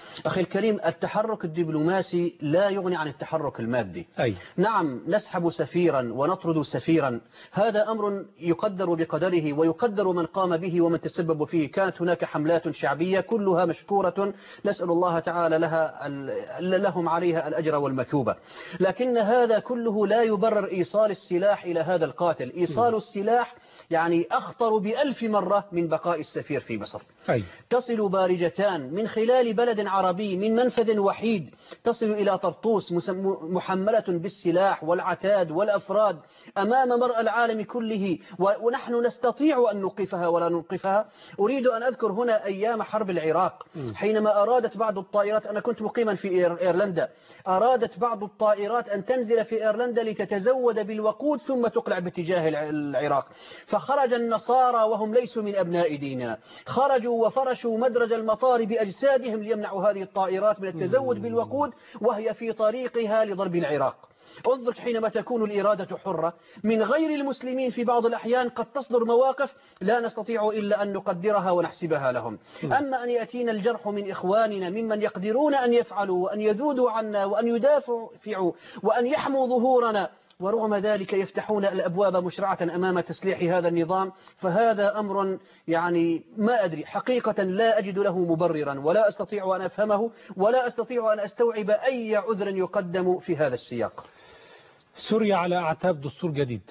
أخي الكريم، التحرك الدبلوماسي لا يغني عن التحرك المادي. أي. نعم، نسحب سفيرا ونطرد سفيرا، هذا أمر يقدر بقدره ويقدر من قام به ومن تسبب فيه. كانت هناك حملات شعبية كلها مشكورة، نسأل الله تعالى لها لهم عليها الأجر والمثوبة، لكن هذا كله لا يبرر إيصال السلاح إلى هذا القاتل. إيصال السلاح يعني أخطر بألف مرة من بقاء السفير في مصر. أي. تصل بارجتان من خلال بلد عربي من منفذ وحيد، تصل إلى طرطوس محملة بالسلاح والعتاد والأفراد أمام مرأى العالم كله، ونحن نستطيع أن نوقفها ولا نوقفها. أريد أن أذكر هنا أيام حرب العراق حينما أرادت بعض الطائرات، أنا كنت مقيما في إيرلندا، أرادت بعض الطائرات أن تنزل في إيرلندا لتتزود بالوقود ثم تقلع باتجاه العراق، فخرج النصارى وهم ليسوا من أبناء ديننا، خرجوا وفرشوا مدرج المطار بأجسادهم ليمنعوا هذه الطائرات من التزود بالوقود وهي في طريقها لضرب العراق. انظر حينما تكون الإرادة حرة من غير المسلمين في بعض الأحيان قد تصدر مواقف لا نستطيع إلا أن نقدرها ونحسبها لهم. أما أن يأتينا الجرح من إخواننا ممن يقدرون أن يفعلوا وأن يذودوا عنا وأن يدافعوا وأن يحموا ظهورنا، ورغم ذلك يفتحون الأبواب مشرعة أمام تسليح هذا النظام، فهذا أمر يعني ما أدري حقيقة لا أجد له مبررا ولا أستطيع أن أفهمه ولا أستطيع أن أستوعب أي عذر يقدم في هذا السياق. سوريا على أعتاب دستور جديد.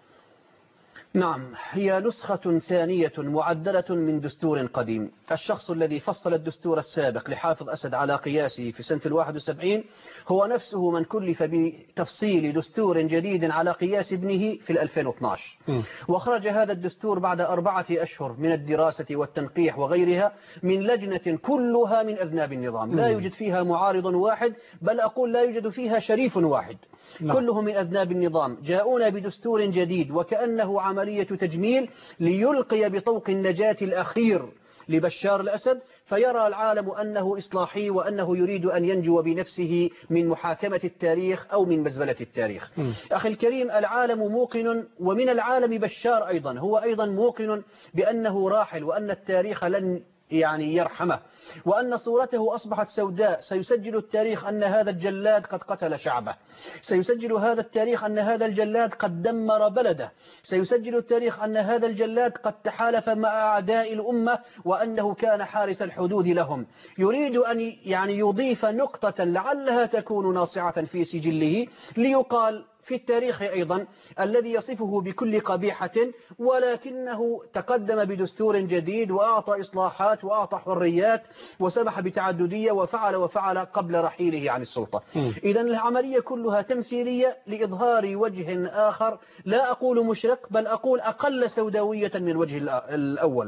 نعم، هي نسخة ثانية معدلة من دستور قديم. الشخص الذي فصل الدستور السابق لحافظ أسد على قياسه في سنة الواحد وسبعين هو نفسه من كلف بتفصيل دستور جديد على قياس ابنه في الألفين واثناشر، وخرج هذا الدستور بعد أربعة أشهر من الدراسة والتنقيح وغيرها من لجنة كلها من أذناب النظام، لا يوجد فيها معارض واحد، بل أقول لا يوجد فيها شريف واحد، كلهم من أذناب النظام. جاءونا بدستور جديد وكأنه عملية تجميل ليلقي بطوق النجاة الأخير لبشار الأسد، فيرى العالم أنه إصلاحي وأنه يريد أن ينجو بنفسه من محاكمة التاريخ أو من مزبلة التاريخ. م. أخي الكريم، العالم موقن، ومن العالم بشار أيضا هو أيضا موقن بأنه راحل وأن التاريخ لن يعني يرحمه، وأن صورته أصبحت سوداء. سيسجل التاريخ أن هذا الجلاد قد قتل شعبه، سيسجل هذا التاريخ أن هذا الجلاد قد دمر بلده، سيسجل التاريخ أن هذا الجلاد قد تحالف مع أعداء الأمة وأنه كان حارس الحدود لهم. يريد أن يعني يضيف نقطة لعلها تكون ناصعة في سجله ليقال في التاريخ أيضا الذي يصفه بكل قبيحة، ولكنه تقدم بدستور جديد وأعطى إصلاحات وأعطى حريات وسمح بتعددية وفعل وفعل قبل رحيله عن السلطة. إذا العملية كلها تمثيلية لإظهار وجه آخر، لا أقول مشرق بل أقول أقل سوداوية من وجه الأول.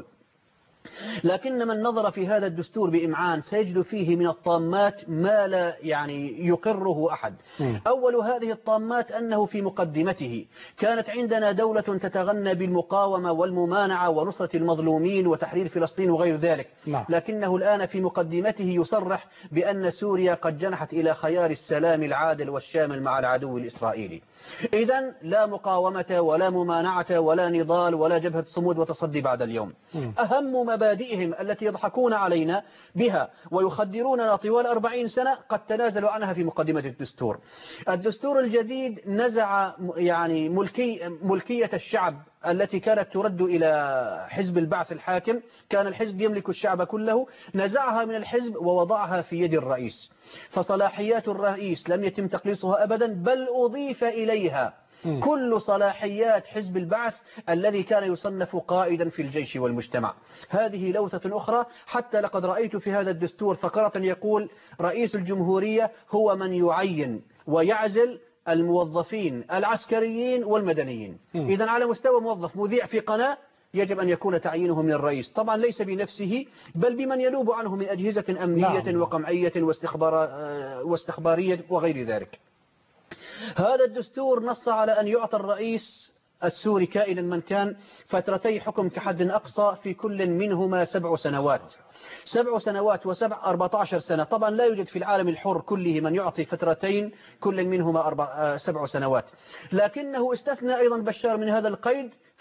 لكن من نظر في هذا الدستور بإمعان سيجد فيه من الطامات ما لا يعني يقره أحد. أول هذه الطامات أنه في مقدمته كانت عندنا دولة تتغنى بالمقاومة والممانعة ونصرة المظلومين وتحرير فلسطين وغير ذلك، لكنه الآن في مقدمته يصرح بأن سوريا قد جنحت إلى خيار السلام العادل والشامل مع العدو الإسرائيلي. إذن لا مقاومة ولا ممانعة ولا نضال ولا جبهة صمود وتصدي بعد اليوم. أهم مبادئهم التي يضحكون علينا بها ويخدروننا طوال أربعين سنة قد تنازلوا عنها في مقدمة الدستور. الدستور الجديد نزع يعني ملكي ملكية الشعب التي كانت ترد إلى حزب البعث الحاكم، كان الحزب يملك الشعب كله، نزعها من الحزب ووضعها في يد الرئيس، فصلاحيات الرئيس لم يتم تقليصها أبدا بل أضيف إليها كل صلاحيات حزب البعث الذي كان يصنف قائدا في الجيش والمجتمع. هذه لوثة أخرى، حتى لقد رأيت في هذا الدستور فقرة يقول رئيس الجمهورية هو من يعين ويعزل الموظفين العسكريين والمدنيين. إذن على مستوى موظف مذيع في قناة يجب أن يكون تعيينه من الرئيس، طبعا ليس بنفسه بل بمن ينوب عنه من أجهزة أمنية نعم. وقمعية واستخبار واستخبارية وغير ذلك. هذا الدستور نص على أن يعطى الرئيس السوري كائنا من كان فترتي حكم كحد أقصى في كل منهما سبع سنوات سبع سنوات وسبع أربعة عشر سنة. طبعا لا يوجد في العالم الحر كله من يعطي فترتين كل منهما أربع سبع سنوات، لكنه استثنى أيضا بشار من هذا القيد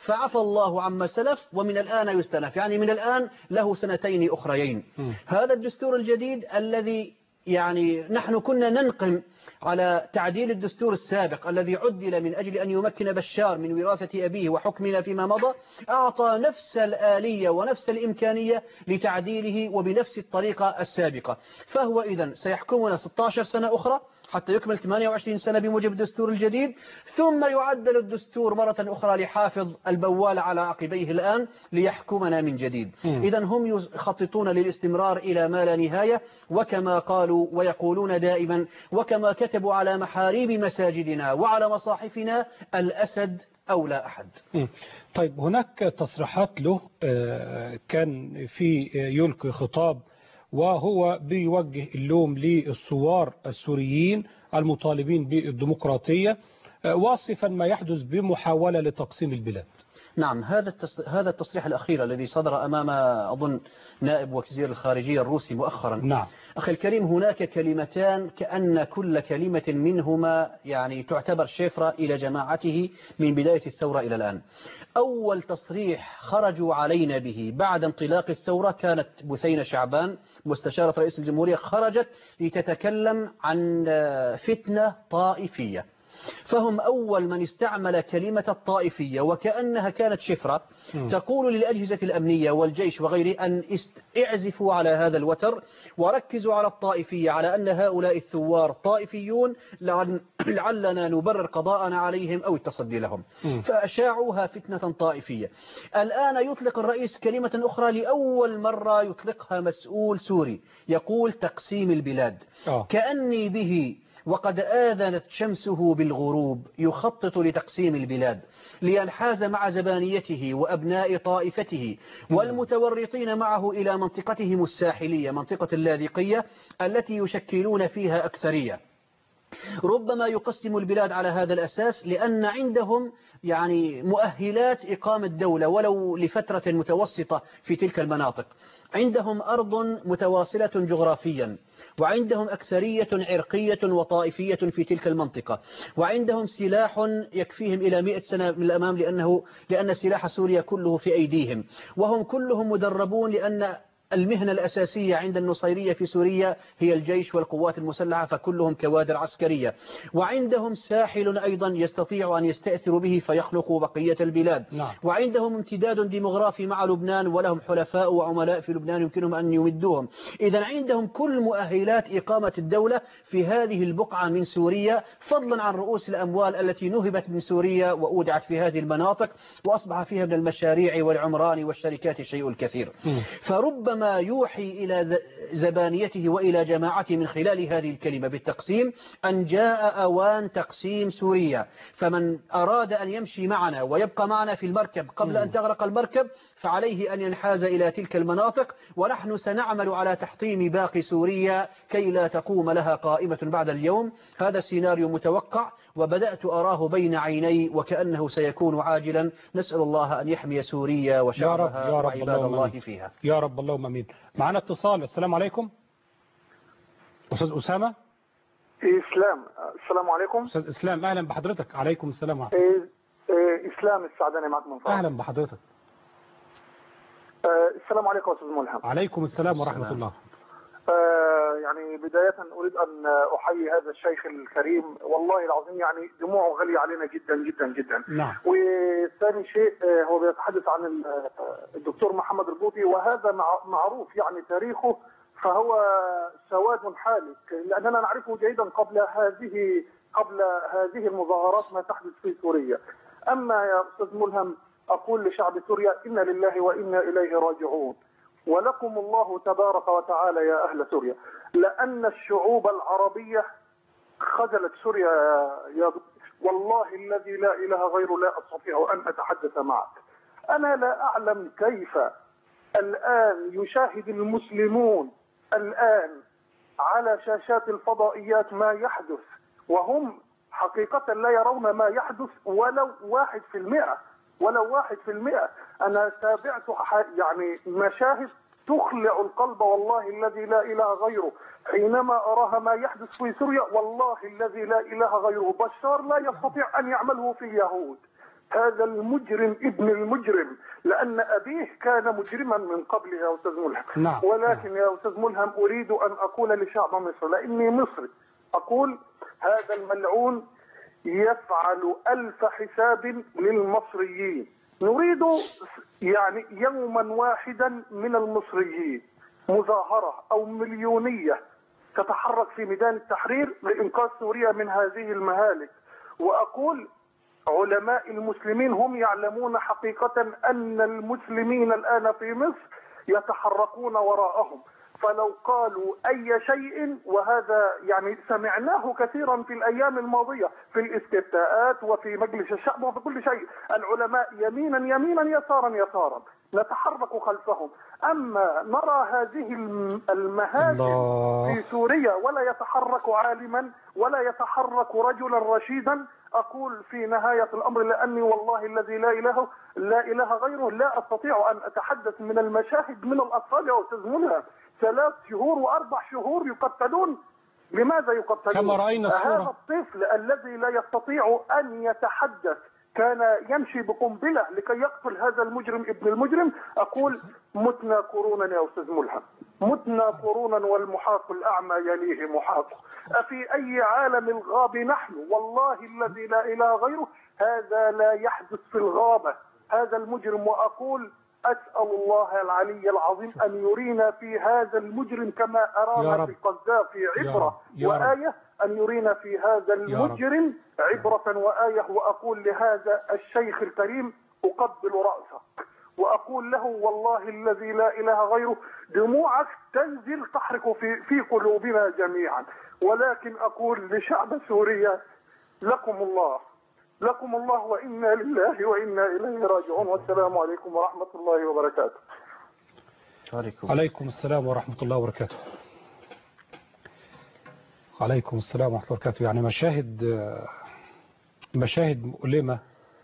فعفى الله عما سلف ومن الآن يستأنف، يعني من الآن له سنتين أخريين. م. هذا الدستور الجديد الذي يعني نحن كنا ننقم على تعديل الدستور السابق الذي عدل من أجل أن يمكن بشار من وراثة أبيه وحكمنا فيما مضى، أعطى نفس الآلية ونفس الإمكانية لتعديله وبنفس الطريقة السابقة. فهو إذن سيحكمنا ستة عشر سنة أخرى حتى يكمل ثمانية وعشرين سنة بموجب الدستور الجديد، ثم يعدل الدستور مرة أخرى لحافظ البوال على عقبيه الآن ليحكمنا من جديد. إذن هم يخططون للاستمرار إلى ما لا نهاية، وكما قالوا ويقولون دائما وكما كتبوا على محاريب مساجدنا وعلى مصاحفنا: الأسد أو لا أحد. طيب، هناك تصريحات له كان في يلقي خطاب وهو بيوجه اللوم للثوار السوريين المطالبين بالديمقراطية، واصفا ما يحدث بمحاولة لتقسيم البلاد. نعم، هذا هذا التصريح الأخير الذي صدر أمام أظن نائب وزير الخارجية الروسي مؤخرا. نعم. أخي الكريم، هناك كلمتان كأن كل كلمة منهما يعني تعتبر شفرة إلى جماعته من بداية الثورة إلى الآن. أول تصريح خرجوا علينا به بعد انطلاق الثورة كانت بثينة شعبان مستشارة رئيس الجمهورية، خرجت لتتكلم عن فتنة طائفية، فهم أول من استعمل كلمة الطائفية وكأنها كانت شفرة م. تقول للأجهزة الأمنية والجيش وغيره أن اعزفوا على هذا الوتر وركزوا على الطائفية، على أن هؤلاء الثوار طائفيون لعلنا نبرر قضاءنا عليهم أو التصدي لهم م. فأشاعوها فتنة طائفية. الآن يطلق الرئيس كلمة أخرى لأول مرة يطلقها مسؤول سوري، يقول تقسيم البلاد. أوه. كأني به وقد آذنت شمسه بالغروب يخطط لتقسيم البلاد لينحاز مع زبانيته وأبناء طائفته والمتورطين معه إلى منطقتهم الساحلية، منطقة اللاذقية التي يشكلون فيها أكثرية. ربما يقسم البلاد على هذا الأساس لأن عندهم يعني مؤهلات إقامة دولة ولو لفترة متوسطة في تلك المناطق. عندهم أرض متواصلة جغرافيا، وعندهم أكثرية عرقية وطائفية في تلك المنطقة، وعندهم سلاح يكفيهم إلى مئة سنة من الأمام لأنه لأن سلاح سوريا كله في أيديهم، وهم كلهم مدربون لأن المهنة الأساسية عند النصيرية في سوريا هي الجيش والقوات المسلحة، فكلهم كوادر عسكرية. وعندهم ساحل أيضا يستطيع أن يستأثر به فيخلق بقية البلاد. نعم. وعندهم امتداد ديمغرافي مع لبنان ولهم حلفاء وعملاء في لبنان يمكنهم أن يمدوهم. إذا عندهم كل مؤهلات إقامة الدولة في هذه البقعة من سوريا، فضلا عن رؤوس الأموال التي نهبت من سوريا وأودعت في هذه المناطق وأصبح فيها من المشاريع والعمران والشركات الشيء الكثير. م. فربما ما يوحي إلى زبانيته وإلى جماعته من خلال هذه الكلمة بالتقسيم أن جاء أوان تقسيم سوريا، فمن أراد أن يمشي معنا ويبقى معنا في المركب قبل أن تغرق المركب فعليه أن ينحاز إلى تلك المناطق، ونحن سنعمل على تحطيم باقي سوريا كي لا تقوم لها قائمة بعد اليوم. هذا سيناريو متوقع وبدأت أراه بين عيني وكأنه سيكون عاجلا. نسأل الله أن يحمي سوريا وشعبها وعباد الله فيها. يا رب اللهم امين. معنا اتصال. السلام عليكم أستاذ أسامة. إسلام. السلام عليكم أستاذ إسلام، أهلا بحضرتك. عليكم السلام ورحمة الله. إيه إسلام السعداني معك من فضلك. أهلا بحضرتك. آه السلام عليكم أستاذ ملهم. عليكم السلام ورحمة السلام. الله. آه يعني بداية أريد أن أحيي هذا الشيخ الكريم، والله العظيم يعني دموعه غالية علينا جدا جدا جدا. نعم. وثاني شيء آه هو بيتحدث عن الدكتور محمد البوطي، وهذا معروف يعني تاريخه، فهو سواد حالك لأننا نعرفه جيدا قبل هذه قبل هذه المظاهرات ما تحدث في سوريا. أما يا أستاذ ملهم أقول لشعب سوريا إنا لله وإنا إليه راجعون، ولكم الله تبارك وتعالى يا أهل سوريا، لأن الشعوب العربية خذلت سوريا يا والله الذي لا إله غيره لا أستطيع أن أتحدث معك. أنا لا أعلم كيف الآن يشاهد المسلمون الآن على شاشات الفضائيات ما يحدث، وهم حقيقة لا يرون ما يحدث ولو واحد في المئة ولو واحد في المئة. أنا تابعت يعني مشاهد تخلع القلب والله الذي لا إله غيره حينما أراها ما يحدث في سوريا، والله الذي لا إله غيره. بشار لا يستطيع أن يعمله في اليهود، هذا المجرم ابن المجرم، لأن أبيه كان مجرما من قبل يا أستاذ ملهم. نعم. ولكن يا أستاذ ملهم أريد أن أقول لشعب مصر لأني مصري، أقول هذا الملعون يفعل ألف حساب للمصريين. نريد يعني يوما واحدا من المصريين مظاهرة أو مليونية تتحرك في ميدان التحرير لإنقاذ سوريا من هذه المهالك. وأقول علماء المسلمين هم يعلمون حقيقة أن المسلمين الآن في مصر يتحركون وراءهم، فلو قالوا أي شيء، وهذا يعني سمعناه كثيرا في الأيام الماضية في الاستفتاءات وفي مجلس الشعب وفي كل شيء، العلماء يمينا يمينا يسارا يسارا نتحرك خلفهم. أما نرى هذه المهازل في سوريا ولا يتحرك عالما ولا يتحرك رجلا رشيدا، أقول في نهاية الأمر لأني والله الذي لا إله لا إله غيره لا أستطيع أن أتحدث من المشاهد من الأطفال يا أستاذ منى، ثلاث شهور وأربع شهور يقتلون. لماذا يقتلون؟ كما رأينا الصورة. هذا الطفل الذي لا يستطيع أن يتحدث كان يمشي بقنبلة لكي يقتل هذا المجرم ابن المجرم. أقول متنا قرونا يا أستاذ ملهم، متنا قرونا والمحاق الأعمى يليه محاق. أفي أي عالم الغاب نحن؟ والله الذي لا إله غيره هذا لا يحدث في الغابة، هذا المجرم. وأقول أسأل الله العلي العظيم أن يرينا في هذا المجرم كما أرانا في القذافي عبرة وآية، أن يرينا في هذا المجرم عبرة وآية. وأقول لهذا الشيخ الكريم أقبل رأسك وأقول له والله الذي لا إله غيره دموعك تنزل تحرق في, في قلوبنا جميعا. ولكن أقول لشعب سوريا لكم الله، لكم الله وإنا لله وإنا إليه راجعون. والسلام عليكم ورحمة الله وبركاته. عليكم, عليكم السلام ورحمة الله وبركاته. عليكم السلام ورحمة الله وبركاته. يعني مشاهد مشاهد مؤلمة.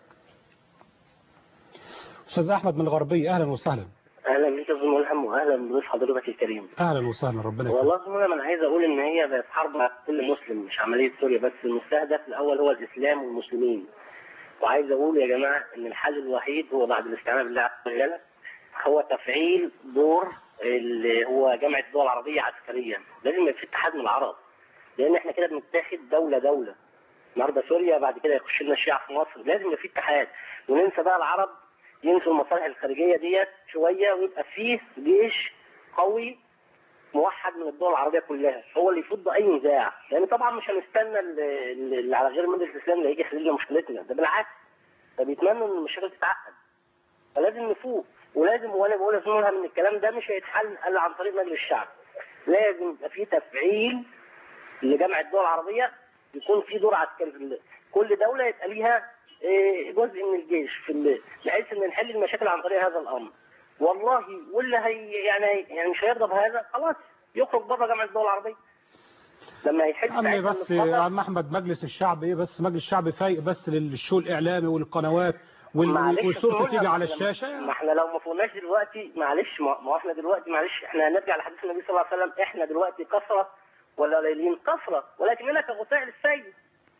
أستاذ أحمد من الغربية، أهلا وسهلا. اهلا بك يا استاذ ملهم واهلا بضيف حضرتك الكريم. اهلا وسهلا. ربنا يكرمك. والله يا انا عايز اقول ان هي بقت حرب مع كل مسلم، مش عمليه سوريا بس. المستهدف الاول هو الاسلام والمسلمين. وعايز اقول يا جماعه ان الحل الوحيد هو بعد الاستعانه بالله عز وجل هو تفعيل دور اللي هو جامعه الدول العربيه عسكريا. لازم يبقى في اتحاد من العرب، لان احنا كده بنتاخد دوله دوله. النهارده سوريا بعد كده يخش لنا الشيعة في مصر. لازم يبقى في اتحاد وننسى بقى العرب، ينسوا المصالح الخارجيه ديت شويه ويبقى فيه جيش قوي موحد من الدول العربيه كلها هو اللي يفض اي نزاع. يعني طبعا مش هنستنى اللي على غير مجلس الاسلام اللي هيجي يحل لنا مشكلتنا، ده بالعكس ده بيتمنوا ان المشاكل تتعقد. فلازم نفوق، ولازم وانا بقول اسمها ان الكلام ده مش هيتحل الا عن طريق مجلس الشعب. لازم يبقى في تفعيل لجامعه الدول العربيه، يكون في دور عسكري في كل دوله، يبقى ليها جزء من الجيش في بحيث ان نحل المشاكل عن طريق هذا الامر. والله واللي هي يعني يعني مش هيرضى بهذا خلاص يخرج بره جامعه الدول العربيه. لما يحس عمي بس يا عم احمد مجلس الشعب ايه بس مجلس الشعب فايق بس للشو الاعلامي والقنوات والصوت تيجي على الشاشه. ما احنا لو ما فوقناش دلوقتي معلش، ما احنا دلوقتي معلش احنا هنرجع لحديث النبي صلى الله عليه وسلم، احنا دلوقتي كثره ولا قليلين؟ كثره، ولكننا كغثاء للسيل.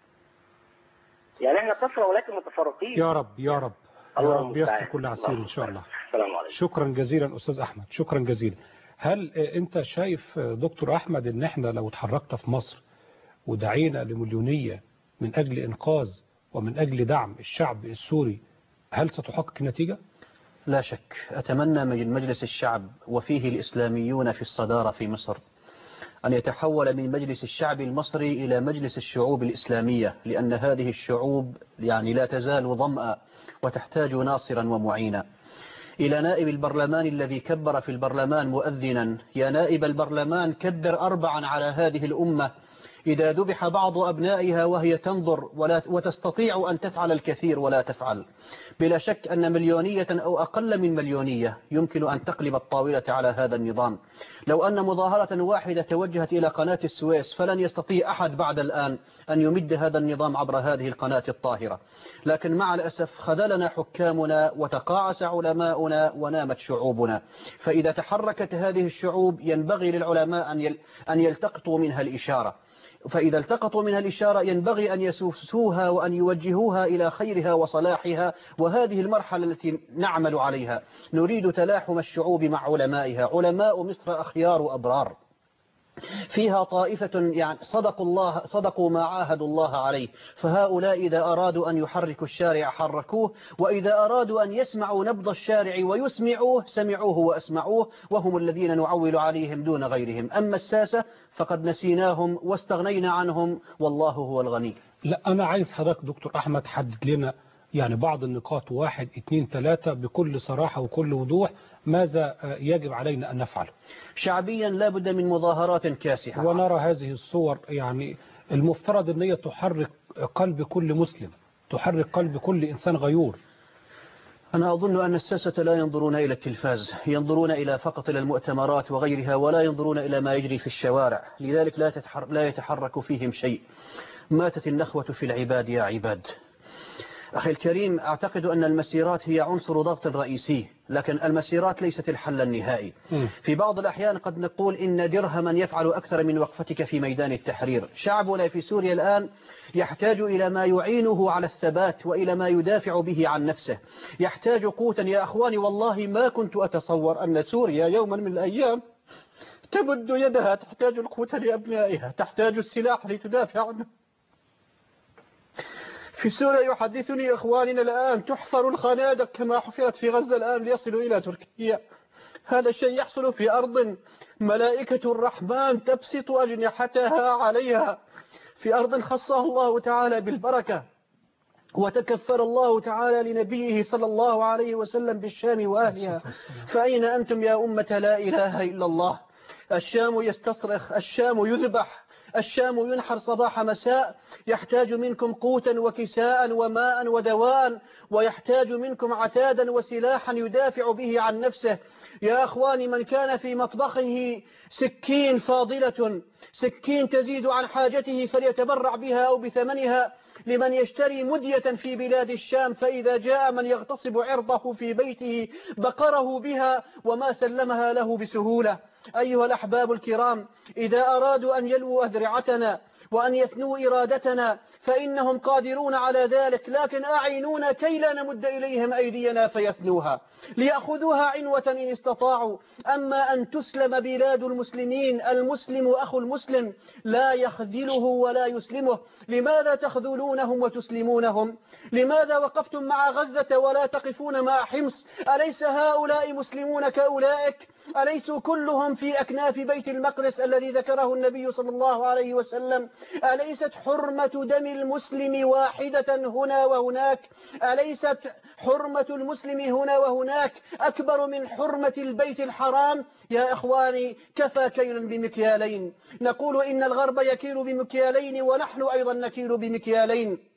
يعني احنا كثره ولكن متفرقين. يا رب يا رب يا رب ييسر كل عسير ان شاء الله. السلام عليكم. شكرا جزيلا استاذ احمد، شكرا جزيلا. هل انت شايف دكتور احمد ان احنا لو اتحركنا في مصر ودعينا لمليونيه من اجل انقاذ ومن اجل دعم الشعب السوري هل ستحقق النتيجه؟ لا شك. اتمنى من مجلس الشعب وفيه الاسلاميون في الصداره في مصر أن يتحول من مجلس الشعب المصري إلى مجلس الشعوب الإسلامية، لأن هذه الشعوب يعني لا تزال ظمأ وتحتاج ناصرا ومعينا. إلى نائب البرلمان الذي كبر في البرلمان مؤذنا: يا نائب البرلمان كبر أربعا على هذه الأمة إذا ذبح بعض أبنائها وهي تنظر ولا وتستطيع أن تفعل الكثير ولا تفعل. بلا شك أن مليونية أو أقل من مليونية يمكن أن تقلب الطاولة على هذا النظام. لو أن مظاهرة واحدة توجهت إلى قناة السويس فلن يستطيع أحد بعد الآن أن يمد هذا النظام عبر هذه القناة الطاهرة. لكن مع الأسف خذلنا حكامنا وتقاعس علماؤنا ونامت شعوبنا. فإذا تحركت هذه الشعوب ينبغي للعلماء أن يلتقطوا منها الإشارة. فإذا التقطوا منها الإشارة ينبغي أن يسوسوها وأن يوجهوها إلى خيرها وصلاحها، وهذه المرحلة التي نعمل عليها. نريد تلاحم الشعوب مع علمائها. علماء مصر أخيار وأبرار، فيها طائفة يعني صدقوا الله صدقوا ما عاهدوا الله عليه، فهؤلاء إذا أرادوا أن يحركوا الشارع حركوه، وإذا أرادوا أن يسمعوا نبض الشارع ويسمعوه سمعوه وأسمعوه، وهم الذين نعول عليهم دون غيرهم. أما الساسة فقد نسيناهم واستغنينا عنهم، والله هو الغني. لا أنا عايز حضرتك دكتور أحمد حدد لنا يعني بعض النقاط، واحد اثنين ثلاثة بكل صراحة وكل وضوح، ماذا يجب علينا أن نفعل؟ شعبيا لا بد من مظاهرات كاسحة، ونرى هذه الصور يعني المفترض أن هي تحرك قلب كل مسلم، تحرك قلب كل إنسان غيور. أنا أظن أن الساسة لا ينظرون إلى التلفاز، ينظرون إلى فقط إلى المؤتمرات وغيرها، ولا ينظرون إلى ما يجري في الشوارع، لذلك لا لا يتحرك فيهم شيء. ماتت النخوة في العباد يا عباد. أخي الكريم، أعتقد أن المسيرات هي عنصر ضغط رئيسي، لكن المسيرات ليست الحل النهائي. في بعض الأحيان قد نقول إن درهما يفعل أكثر من وقفتك في ميدان التحرير. شعبنا في سوريا الآن يحتاج إلى ما يعينه على الثبات وإلى ما يدافع به عن نفسه. يحتاج قوتا يا أخواني، والله ما كنت أتصور أن سوريا يوما من الأيام تمد يدها تحتاج القوت لأبنائها، تحتاج السلاح لتدافع عنه. في سوريا يحدثني إخواننا الآن تحفر الخنادق كما حفرت في غزة الآن ليصلوا إلى تركيا. هذا الشيء يحصل في أرض ملائكة الرحمن تبسط أجنحتها عليها، في أرض خصها الله تعالى بالبركة، وتكفر الله تعالى لنبيه صلى الله عليه وسلم بالشام وأهلها. فأين أنتم يا أمة لا إله إلا الله؟ الشام يستصرخ، الشام يذبح، الشام ينحر صباح مساء. يحتاج منكم قوتا وكساء وماء ودواء، ويحتاج منكم عتادا وسلاحا يدافع به عن نفسه. يا أخواني، من كان في مطبخه سكين فاضلة، سكين تزيد عن حاجته، فليتبرع بها أو بثمنها لمن يشتري مدية في بلاد الشام، فإذا جاء من يغتصب عرضه في بيته بقره بها وما سلمها له بسهولة. أيها الأحباب الكرام، إذا أرادوا أن يلووا أذرعتنا وأن يثنوا إرادتنا فإنهم قادرون على ذلك، لكن أعينونا كي لا نمد إليهم أيدينا فيثنوها، ليأخذوها عنوة إن استطاعوا. أما أن تسلم بلاد المسلمين، المسلم أخو المسلم لا يخذله ولا يسلمه. لماذا تخذلونهم وتسلمونهم؟ لماذا وقفتم مع غزة ولا تقفون مع حمص؟ أليس هؤلاء مسلمون كأولئك؟ أليسوا كلهم في أكناف بيت المقدس الذي ذكره النبي صلى الله عليه وسلم؟ أليست حرمة دم المسلم واحدة هنا وهناك؟ أليست حرمة المسلم هنا وهناك أكبر من حرمة البيت الحرام؟ يا إخواني، كفى كيل بمكيالين. نقول إن الغرب يكيل بمكيالين ونحن أيضا نكيل بمكيالين.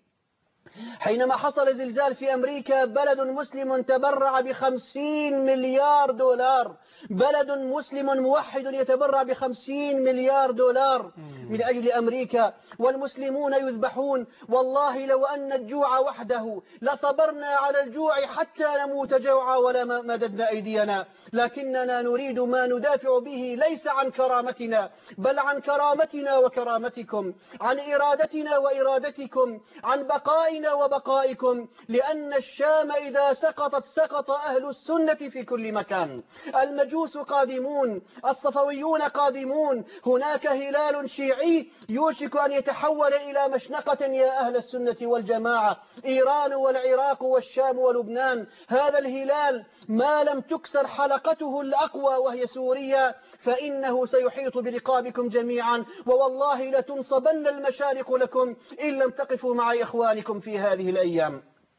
حينما حصل زلزال في أمريكا، بلد مسلم تبرع بخمسين مليار دولار، بلد مسلم موحد يتبرع بخمسين مليار دولار من أجل أمريكا، والمسلمون يذبحون. والله لو أن الجوع وحده لصبرنا على الجوع حتى نموت جوعا ولا مددنا أيدينا، لكننا نريد ما ندافع به ليس عن كرامتنا بل عن كرامتنا وكرامتكم، عن إرادتنا وإرادتكم، عن بقائنا وبقائكم. لأن الشام إذا سقطت سقط أهل السنة في كل مكان. المجوس قادمون، الصفويون قادمون، هناك هلال شيعي يوشك أن يتحول إلى مشنقة يا أهل السنة والجماعة، إيران والعراق والشام ولبنان. هذا الهلال ما لم تكسر حلقته الأقوى وهي سوريا فإنه سيحيط برقابكم جميعا، ووالله لتنصبن المشارق لكم إن لم تقفوا مع إخوانكم في هذه الأيام.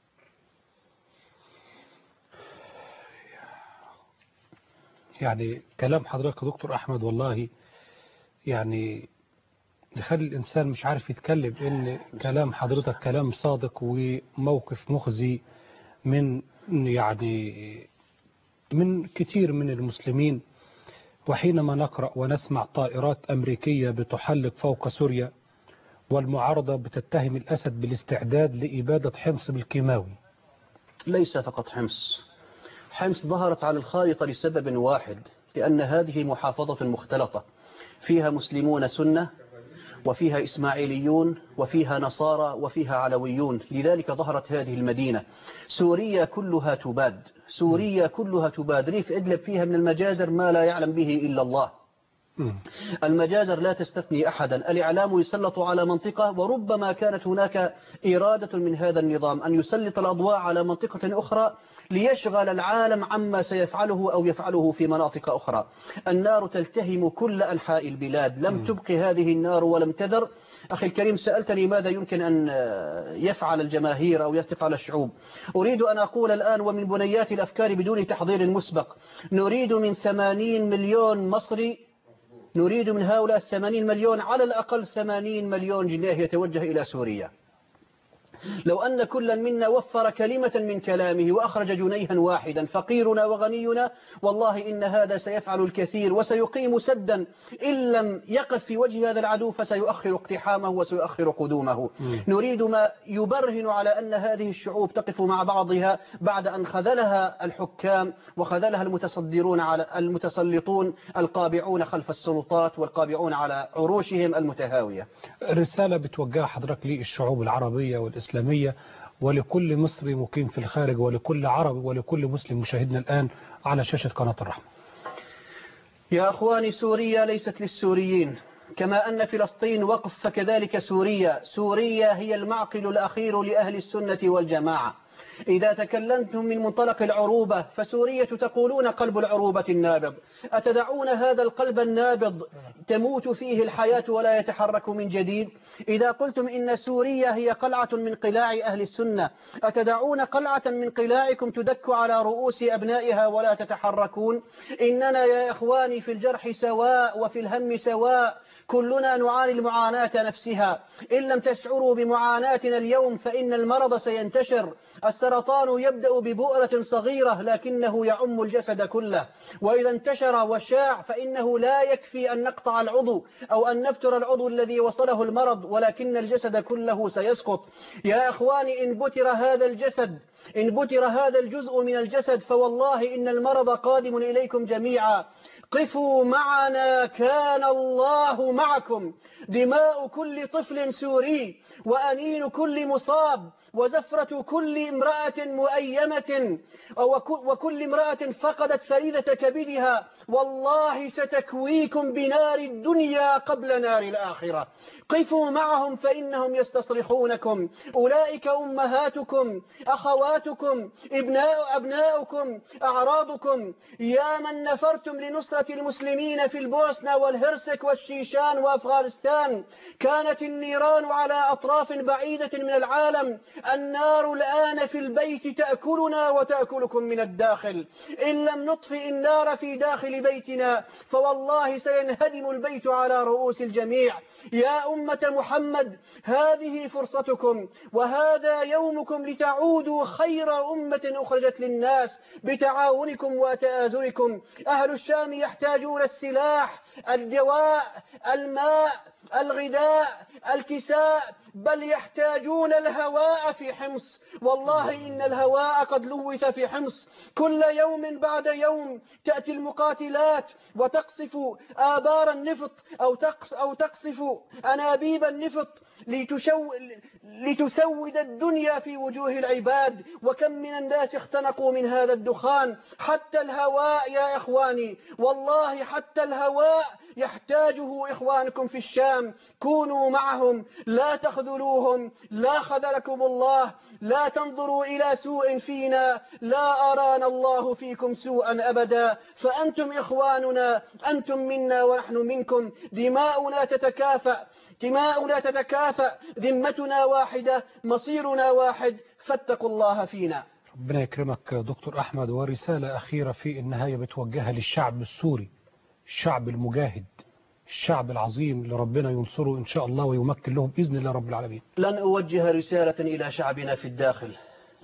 يعني كلام حضرتك يا دكتور أحمد والله يعني يخلي الإنسان مش عارف يتكلم، إن كلام حضرتك كلام صادق وموقف مخزي من يعني من كتير من المسلمين. وحينما نقرأ ونسمع طائرات أمريكية بتحلق فوق سوريا، والمعارضة بتتهم الأسد بالاستعداد لإبادة حمص بالكيماوي. ليس فقط حمص، حمص ظهرت على الخارطة لسبب واحد، لأن هذه محافظة مختلطة فيها مسلمون سنة وفيها إسماعيليون وفيها نصارى وفيها علويون، لذلك ظهرت هذه المدينة. سوريا كلها تباد، سوريا كلها تباد. ريف إدلب فيها من المجازر ما لا يعلم به إلا الله. المجازر لا تستثني أحدا. الإعلام يسلط على منطقة، وربما كانت هناك إرادة من هذا النظام أن يسلط الأضواء على منطقة أخرى ليشغل العالم عما سيفعله أو يفعله في مناطق أخرى. النار تلتهم كل أنحاء البلاد، لم تبق هذه النار ولم تذر. أخي الكريم، سألتني ماذا يمكن أن يفعل الجماهير أو يفعل الشعوب. أريد أن أقول الآن ومن بنيات الأفكار بدون تحضير مسبق، نريد من ثمانين مليون مصري، نريد من هؤلاء الثمانين مليون على الأقل ثمانين مليون جنيه يتوجه إلى سوريا. لو أن كلا منا وفر كلمة من كلامه وأخرج جنيها واحدا، فقيرنا وغنينا، والله إن هذا سيفعل الكثير وسيقيم سدا. إن لم يقف في وجه هذا العدو فسيؤخر اقتحامه وسيؤخر قدومه. م. نريد ما يبرهن على أن هذه الشعوب تقف مع بعضها بعد أن خذلها الحكام وخذلها المتصدرون على المتسلطون القابعون خلف السلطات والقابعون على عروشهم المتهاوية. رسالة بتوجهها حضرتك للشعوب العربية والإسلامية الإسلامية ولكل مصري مقيم في الخارج ولكل عربي ولكل مسلم مشاهدنا الآن على شاشة قناة الرحمة. يا أخواني، سوريا ليست للسوريين، كما أن فلسطين وقف فكذلك سوريا. سوريا هي المعقل الأخير لأهل السنة والجماعة. إذا تكلمتم من منطلق العروبة فسورية تقولون قلب العروبة النابض. أتدعون هذا القلب النابض تموت فيه الحياة ولا يتحرك من جديد؟ إذا قلتم إن سوريا هي قلعة من قلاع أهل السنة، أتدعون قلعة من قلاعكم تدك على رؤوس أبنائها ولا تتحركون؟ إننا يا إخواني في الجرح سواء وفي الهم سواء، كلنا نعاني المعاناة نفسها. إن لم تشعروا بمعاناتنا اليوم فإن المرض سينتشر. السرطان يبدأ ببؤرة صغيرة لكنه يعم الجسد كله، وإذا انتشر وشاع فإنه لا يكفي أن نقطع العضو أو أن نبتر العضو الذي وصله المرض، ولكن الجسد كله سيسقط. يا أخواني، إن بتر هذا الجسد إن بتر هذا الجزء من الجسد فوالله إن المرض قادم إليكم جميعا. قفوا معنا، كان الله معكم. دماء كل طفل سوري وأنين كل مصاب وزفرة كل امرأة مؤيمة وكل امرأة فقدت فريدة كبدها والله ستكويكم بنار الدنيا قبل نار الآخرة. قفوا معهم فإنهم يستصرخونكم. أولئك أمهاتكم، أخواتكم، ابناء أبناؤكم، أعراضكم. يا من نفرتم لنصرة المسلمين في البوسنة والهرسك والشيشان وأفغانستان، كانت النيران على أطراف بعيدة من العالم. النار الآن في البيت تأكلنا وتأكلكم من الداخل. إن لم نطفئ النار في داخل بيتنا فوالله سينهدم البيت على رؤوس الجميع. يا أمة محمد، هذه فرصتكم وهذا يومكم لتعودوا خير أمة أخرجت للناس بتعاونكم وتآزركم. أهل الشام يحتاجون السلاح، الدواء، الماء، الغذاء، الكساء، بل يحتاجون الهواء في حمص. والله إن الهواء قد لوث في حمص. كل يوم بعد يوم تأتي المقاتلات وتقصف آبار النفط أو أو تقصف أنابيب النفط لتشو... لتسود الدنيا في وجوه العباد. وكم من الناس اختنقوا من هذا الدخان. حتى الهواء يا إخواني، والله حتى الهواء يحتاجه إخوانكم في الشام. كونوا معهم، لا تخذلوهم، لا خذلكم الله. لا تنظروا إلى سوء فينا، لا أرانا الله فيكم سوءا أبدا. فأنتم إخواننا، أنتم منا ونحن منكم. دماؤنا تتكافأ دماؤنا تتكافأ ذمتنا واحدة، مصيرنا واحد، فاتقوا الله فينا. ربنا يكرمك دكتور أحمد. ورسالة أخيرة في النهاية بتوجهها للشعب السوري، الشعب المجاهد، الشعب العظيم اللي ربنا ينصره إن شاء الله ويمكن لهم بإذن الله رب العالمين. لن أوجه رسالة إلى شعبنا في الداخل،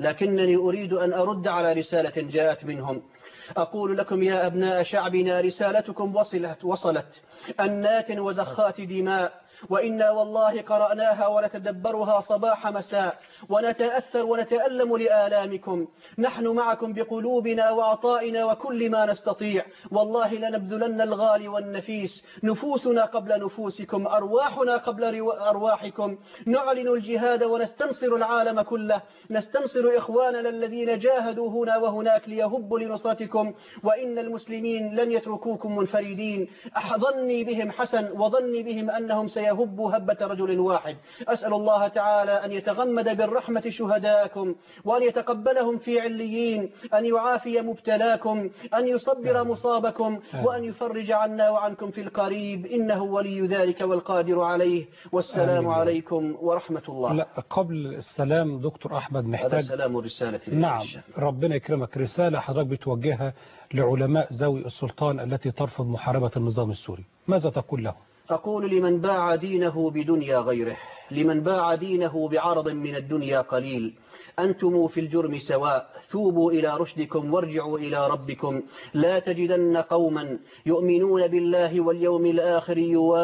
لكنني أريد أن أرد على رسالة جاءت منهم. أقول لكم يا أبناء شعبنا رسالتكم وصلت, وصلت أنات وزخات دماء، وإنا والله قرأناها ونتدبرها صباح مساء، ونتأثر ونتألم لآلامكم. نحن معكم بقلوبنا وعطائنا وكل ما نستطيع، والله لنبذلن الغالي والنفيس، نفوسنا قبل نفوسكم، أرواحنا قبل أرواحكم. نعلن الجهاد ونستنصر العالم كله، نستنصر إخواننا الذين جاهدوا هنا وهناك ليهبوا لنصرتكم، وإن المسلمين لن يتركوكم منفردين. أحظني بهم حسن، وظني بهم أنهم سيهبوا هبة رجل واحد. أسأل الله تعالى أن يتغمد بالرحمة شهداءكم، وأن يتقبلهم في عليين، أن يعافي مبتلاكم، أن يصبر مصابكم، وأن يفرج عنا وعنكم في القريب، إنه ولي ذلك والقادر عليه. والسلام آمين. عليكم ورحمة الله. لا قبل السلام دكتور أحمد محتاج هذا سلام رسالة. نعم ربنا يكرمك، رسالة حضرتك بتوجهها لعلماء ذوي السلطان التي ترفض محاربة النظام السوري، ماذا تقول له؟ أقول لمن باع دينه بدنيا غيره، لمن باع دينه بعرض من الدنيا قليل، أنتم في الجرم سواء، ثوبوا إلى رشدكم وارجعوا إلى ربكم. لا تجدن قوما يؤمنون بالله واليوم الآخر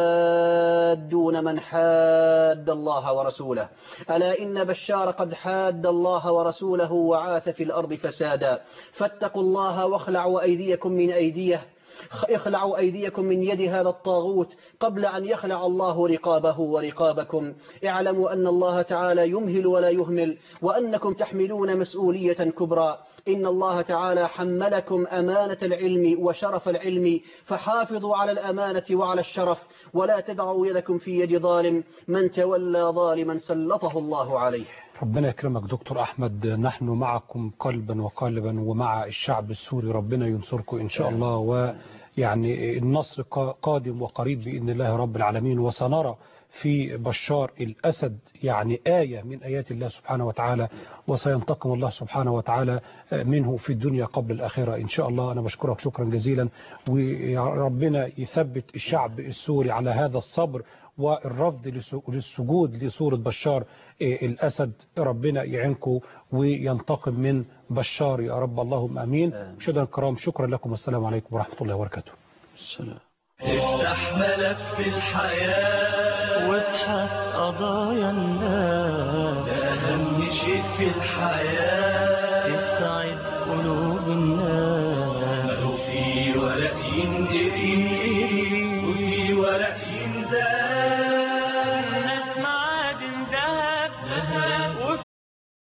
يوادون من حاد الله ورسوله. ألا إن بشار قد حاد الله ورسوله وعاث في الأرض فسادا. فاتقوا الله واخلعوا أيديكم من أيديه اخلعوا أيديكم من يد هذا الطاغوت قبل أن يخلع الله رقابه ورقابكم. اعلموا أن الله تعالى يمهل ولا يهمل، وأنكم تحملون مسؤولية كبرى. إن الله تعالى حملكم أمانة العلم وشرف العلم، فحافظوا على الأمانة وعلى الشرف، ولا تدعوا يدكم في يد ظالم. من تولى ظالما سلطه الله عليه. ربنا يكرمك دكتور أحمد، نحن معكم قلبا وقالبا ومع الشعب السوري، ربنا ينصركم إن شاء الله، ويعني النصر قادم وقريب بإذن الله رب العالمين. وسنرى في بشار الأسد يعني آية من آيات الله سبحانه وتعالى، وسينتقم الله سبحانه وتعالى منه في الدنيا قبل الآخرة إن شاء الله. أنا بشكرك شكرا جزيلا، وربنا يثبت الشعب السوري على هذا الصبر والرفض للسجود لصورة بشار الأسد. ربنا يعينكم وينتقم من بشار يا رب، اللهم أمين. مشاهدينا الكرام شكرا لكم، والسلام عليكم ورحمة الله وبركاته. السلام. افتح ملف الحياة وابحث قضايا الناس، ده أهم شيء في الحياة، تسعد قلوب الناس. وفي ورق يندري وفي ورق يندري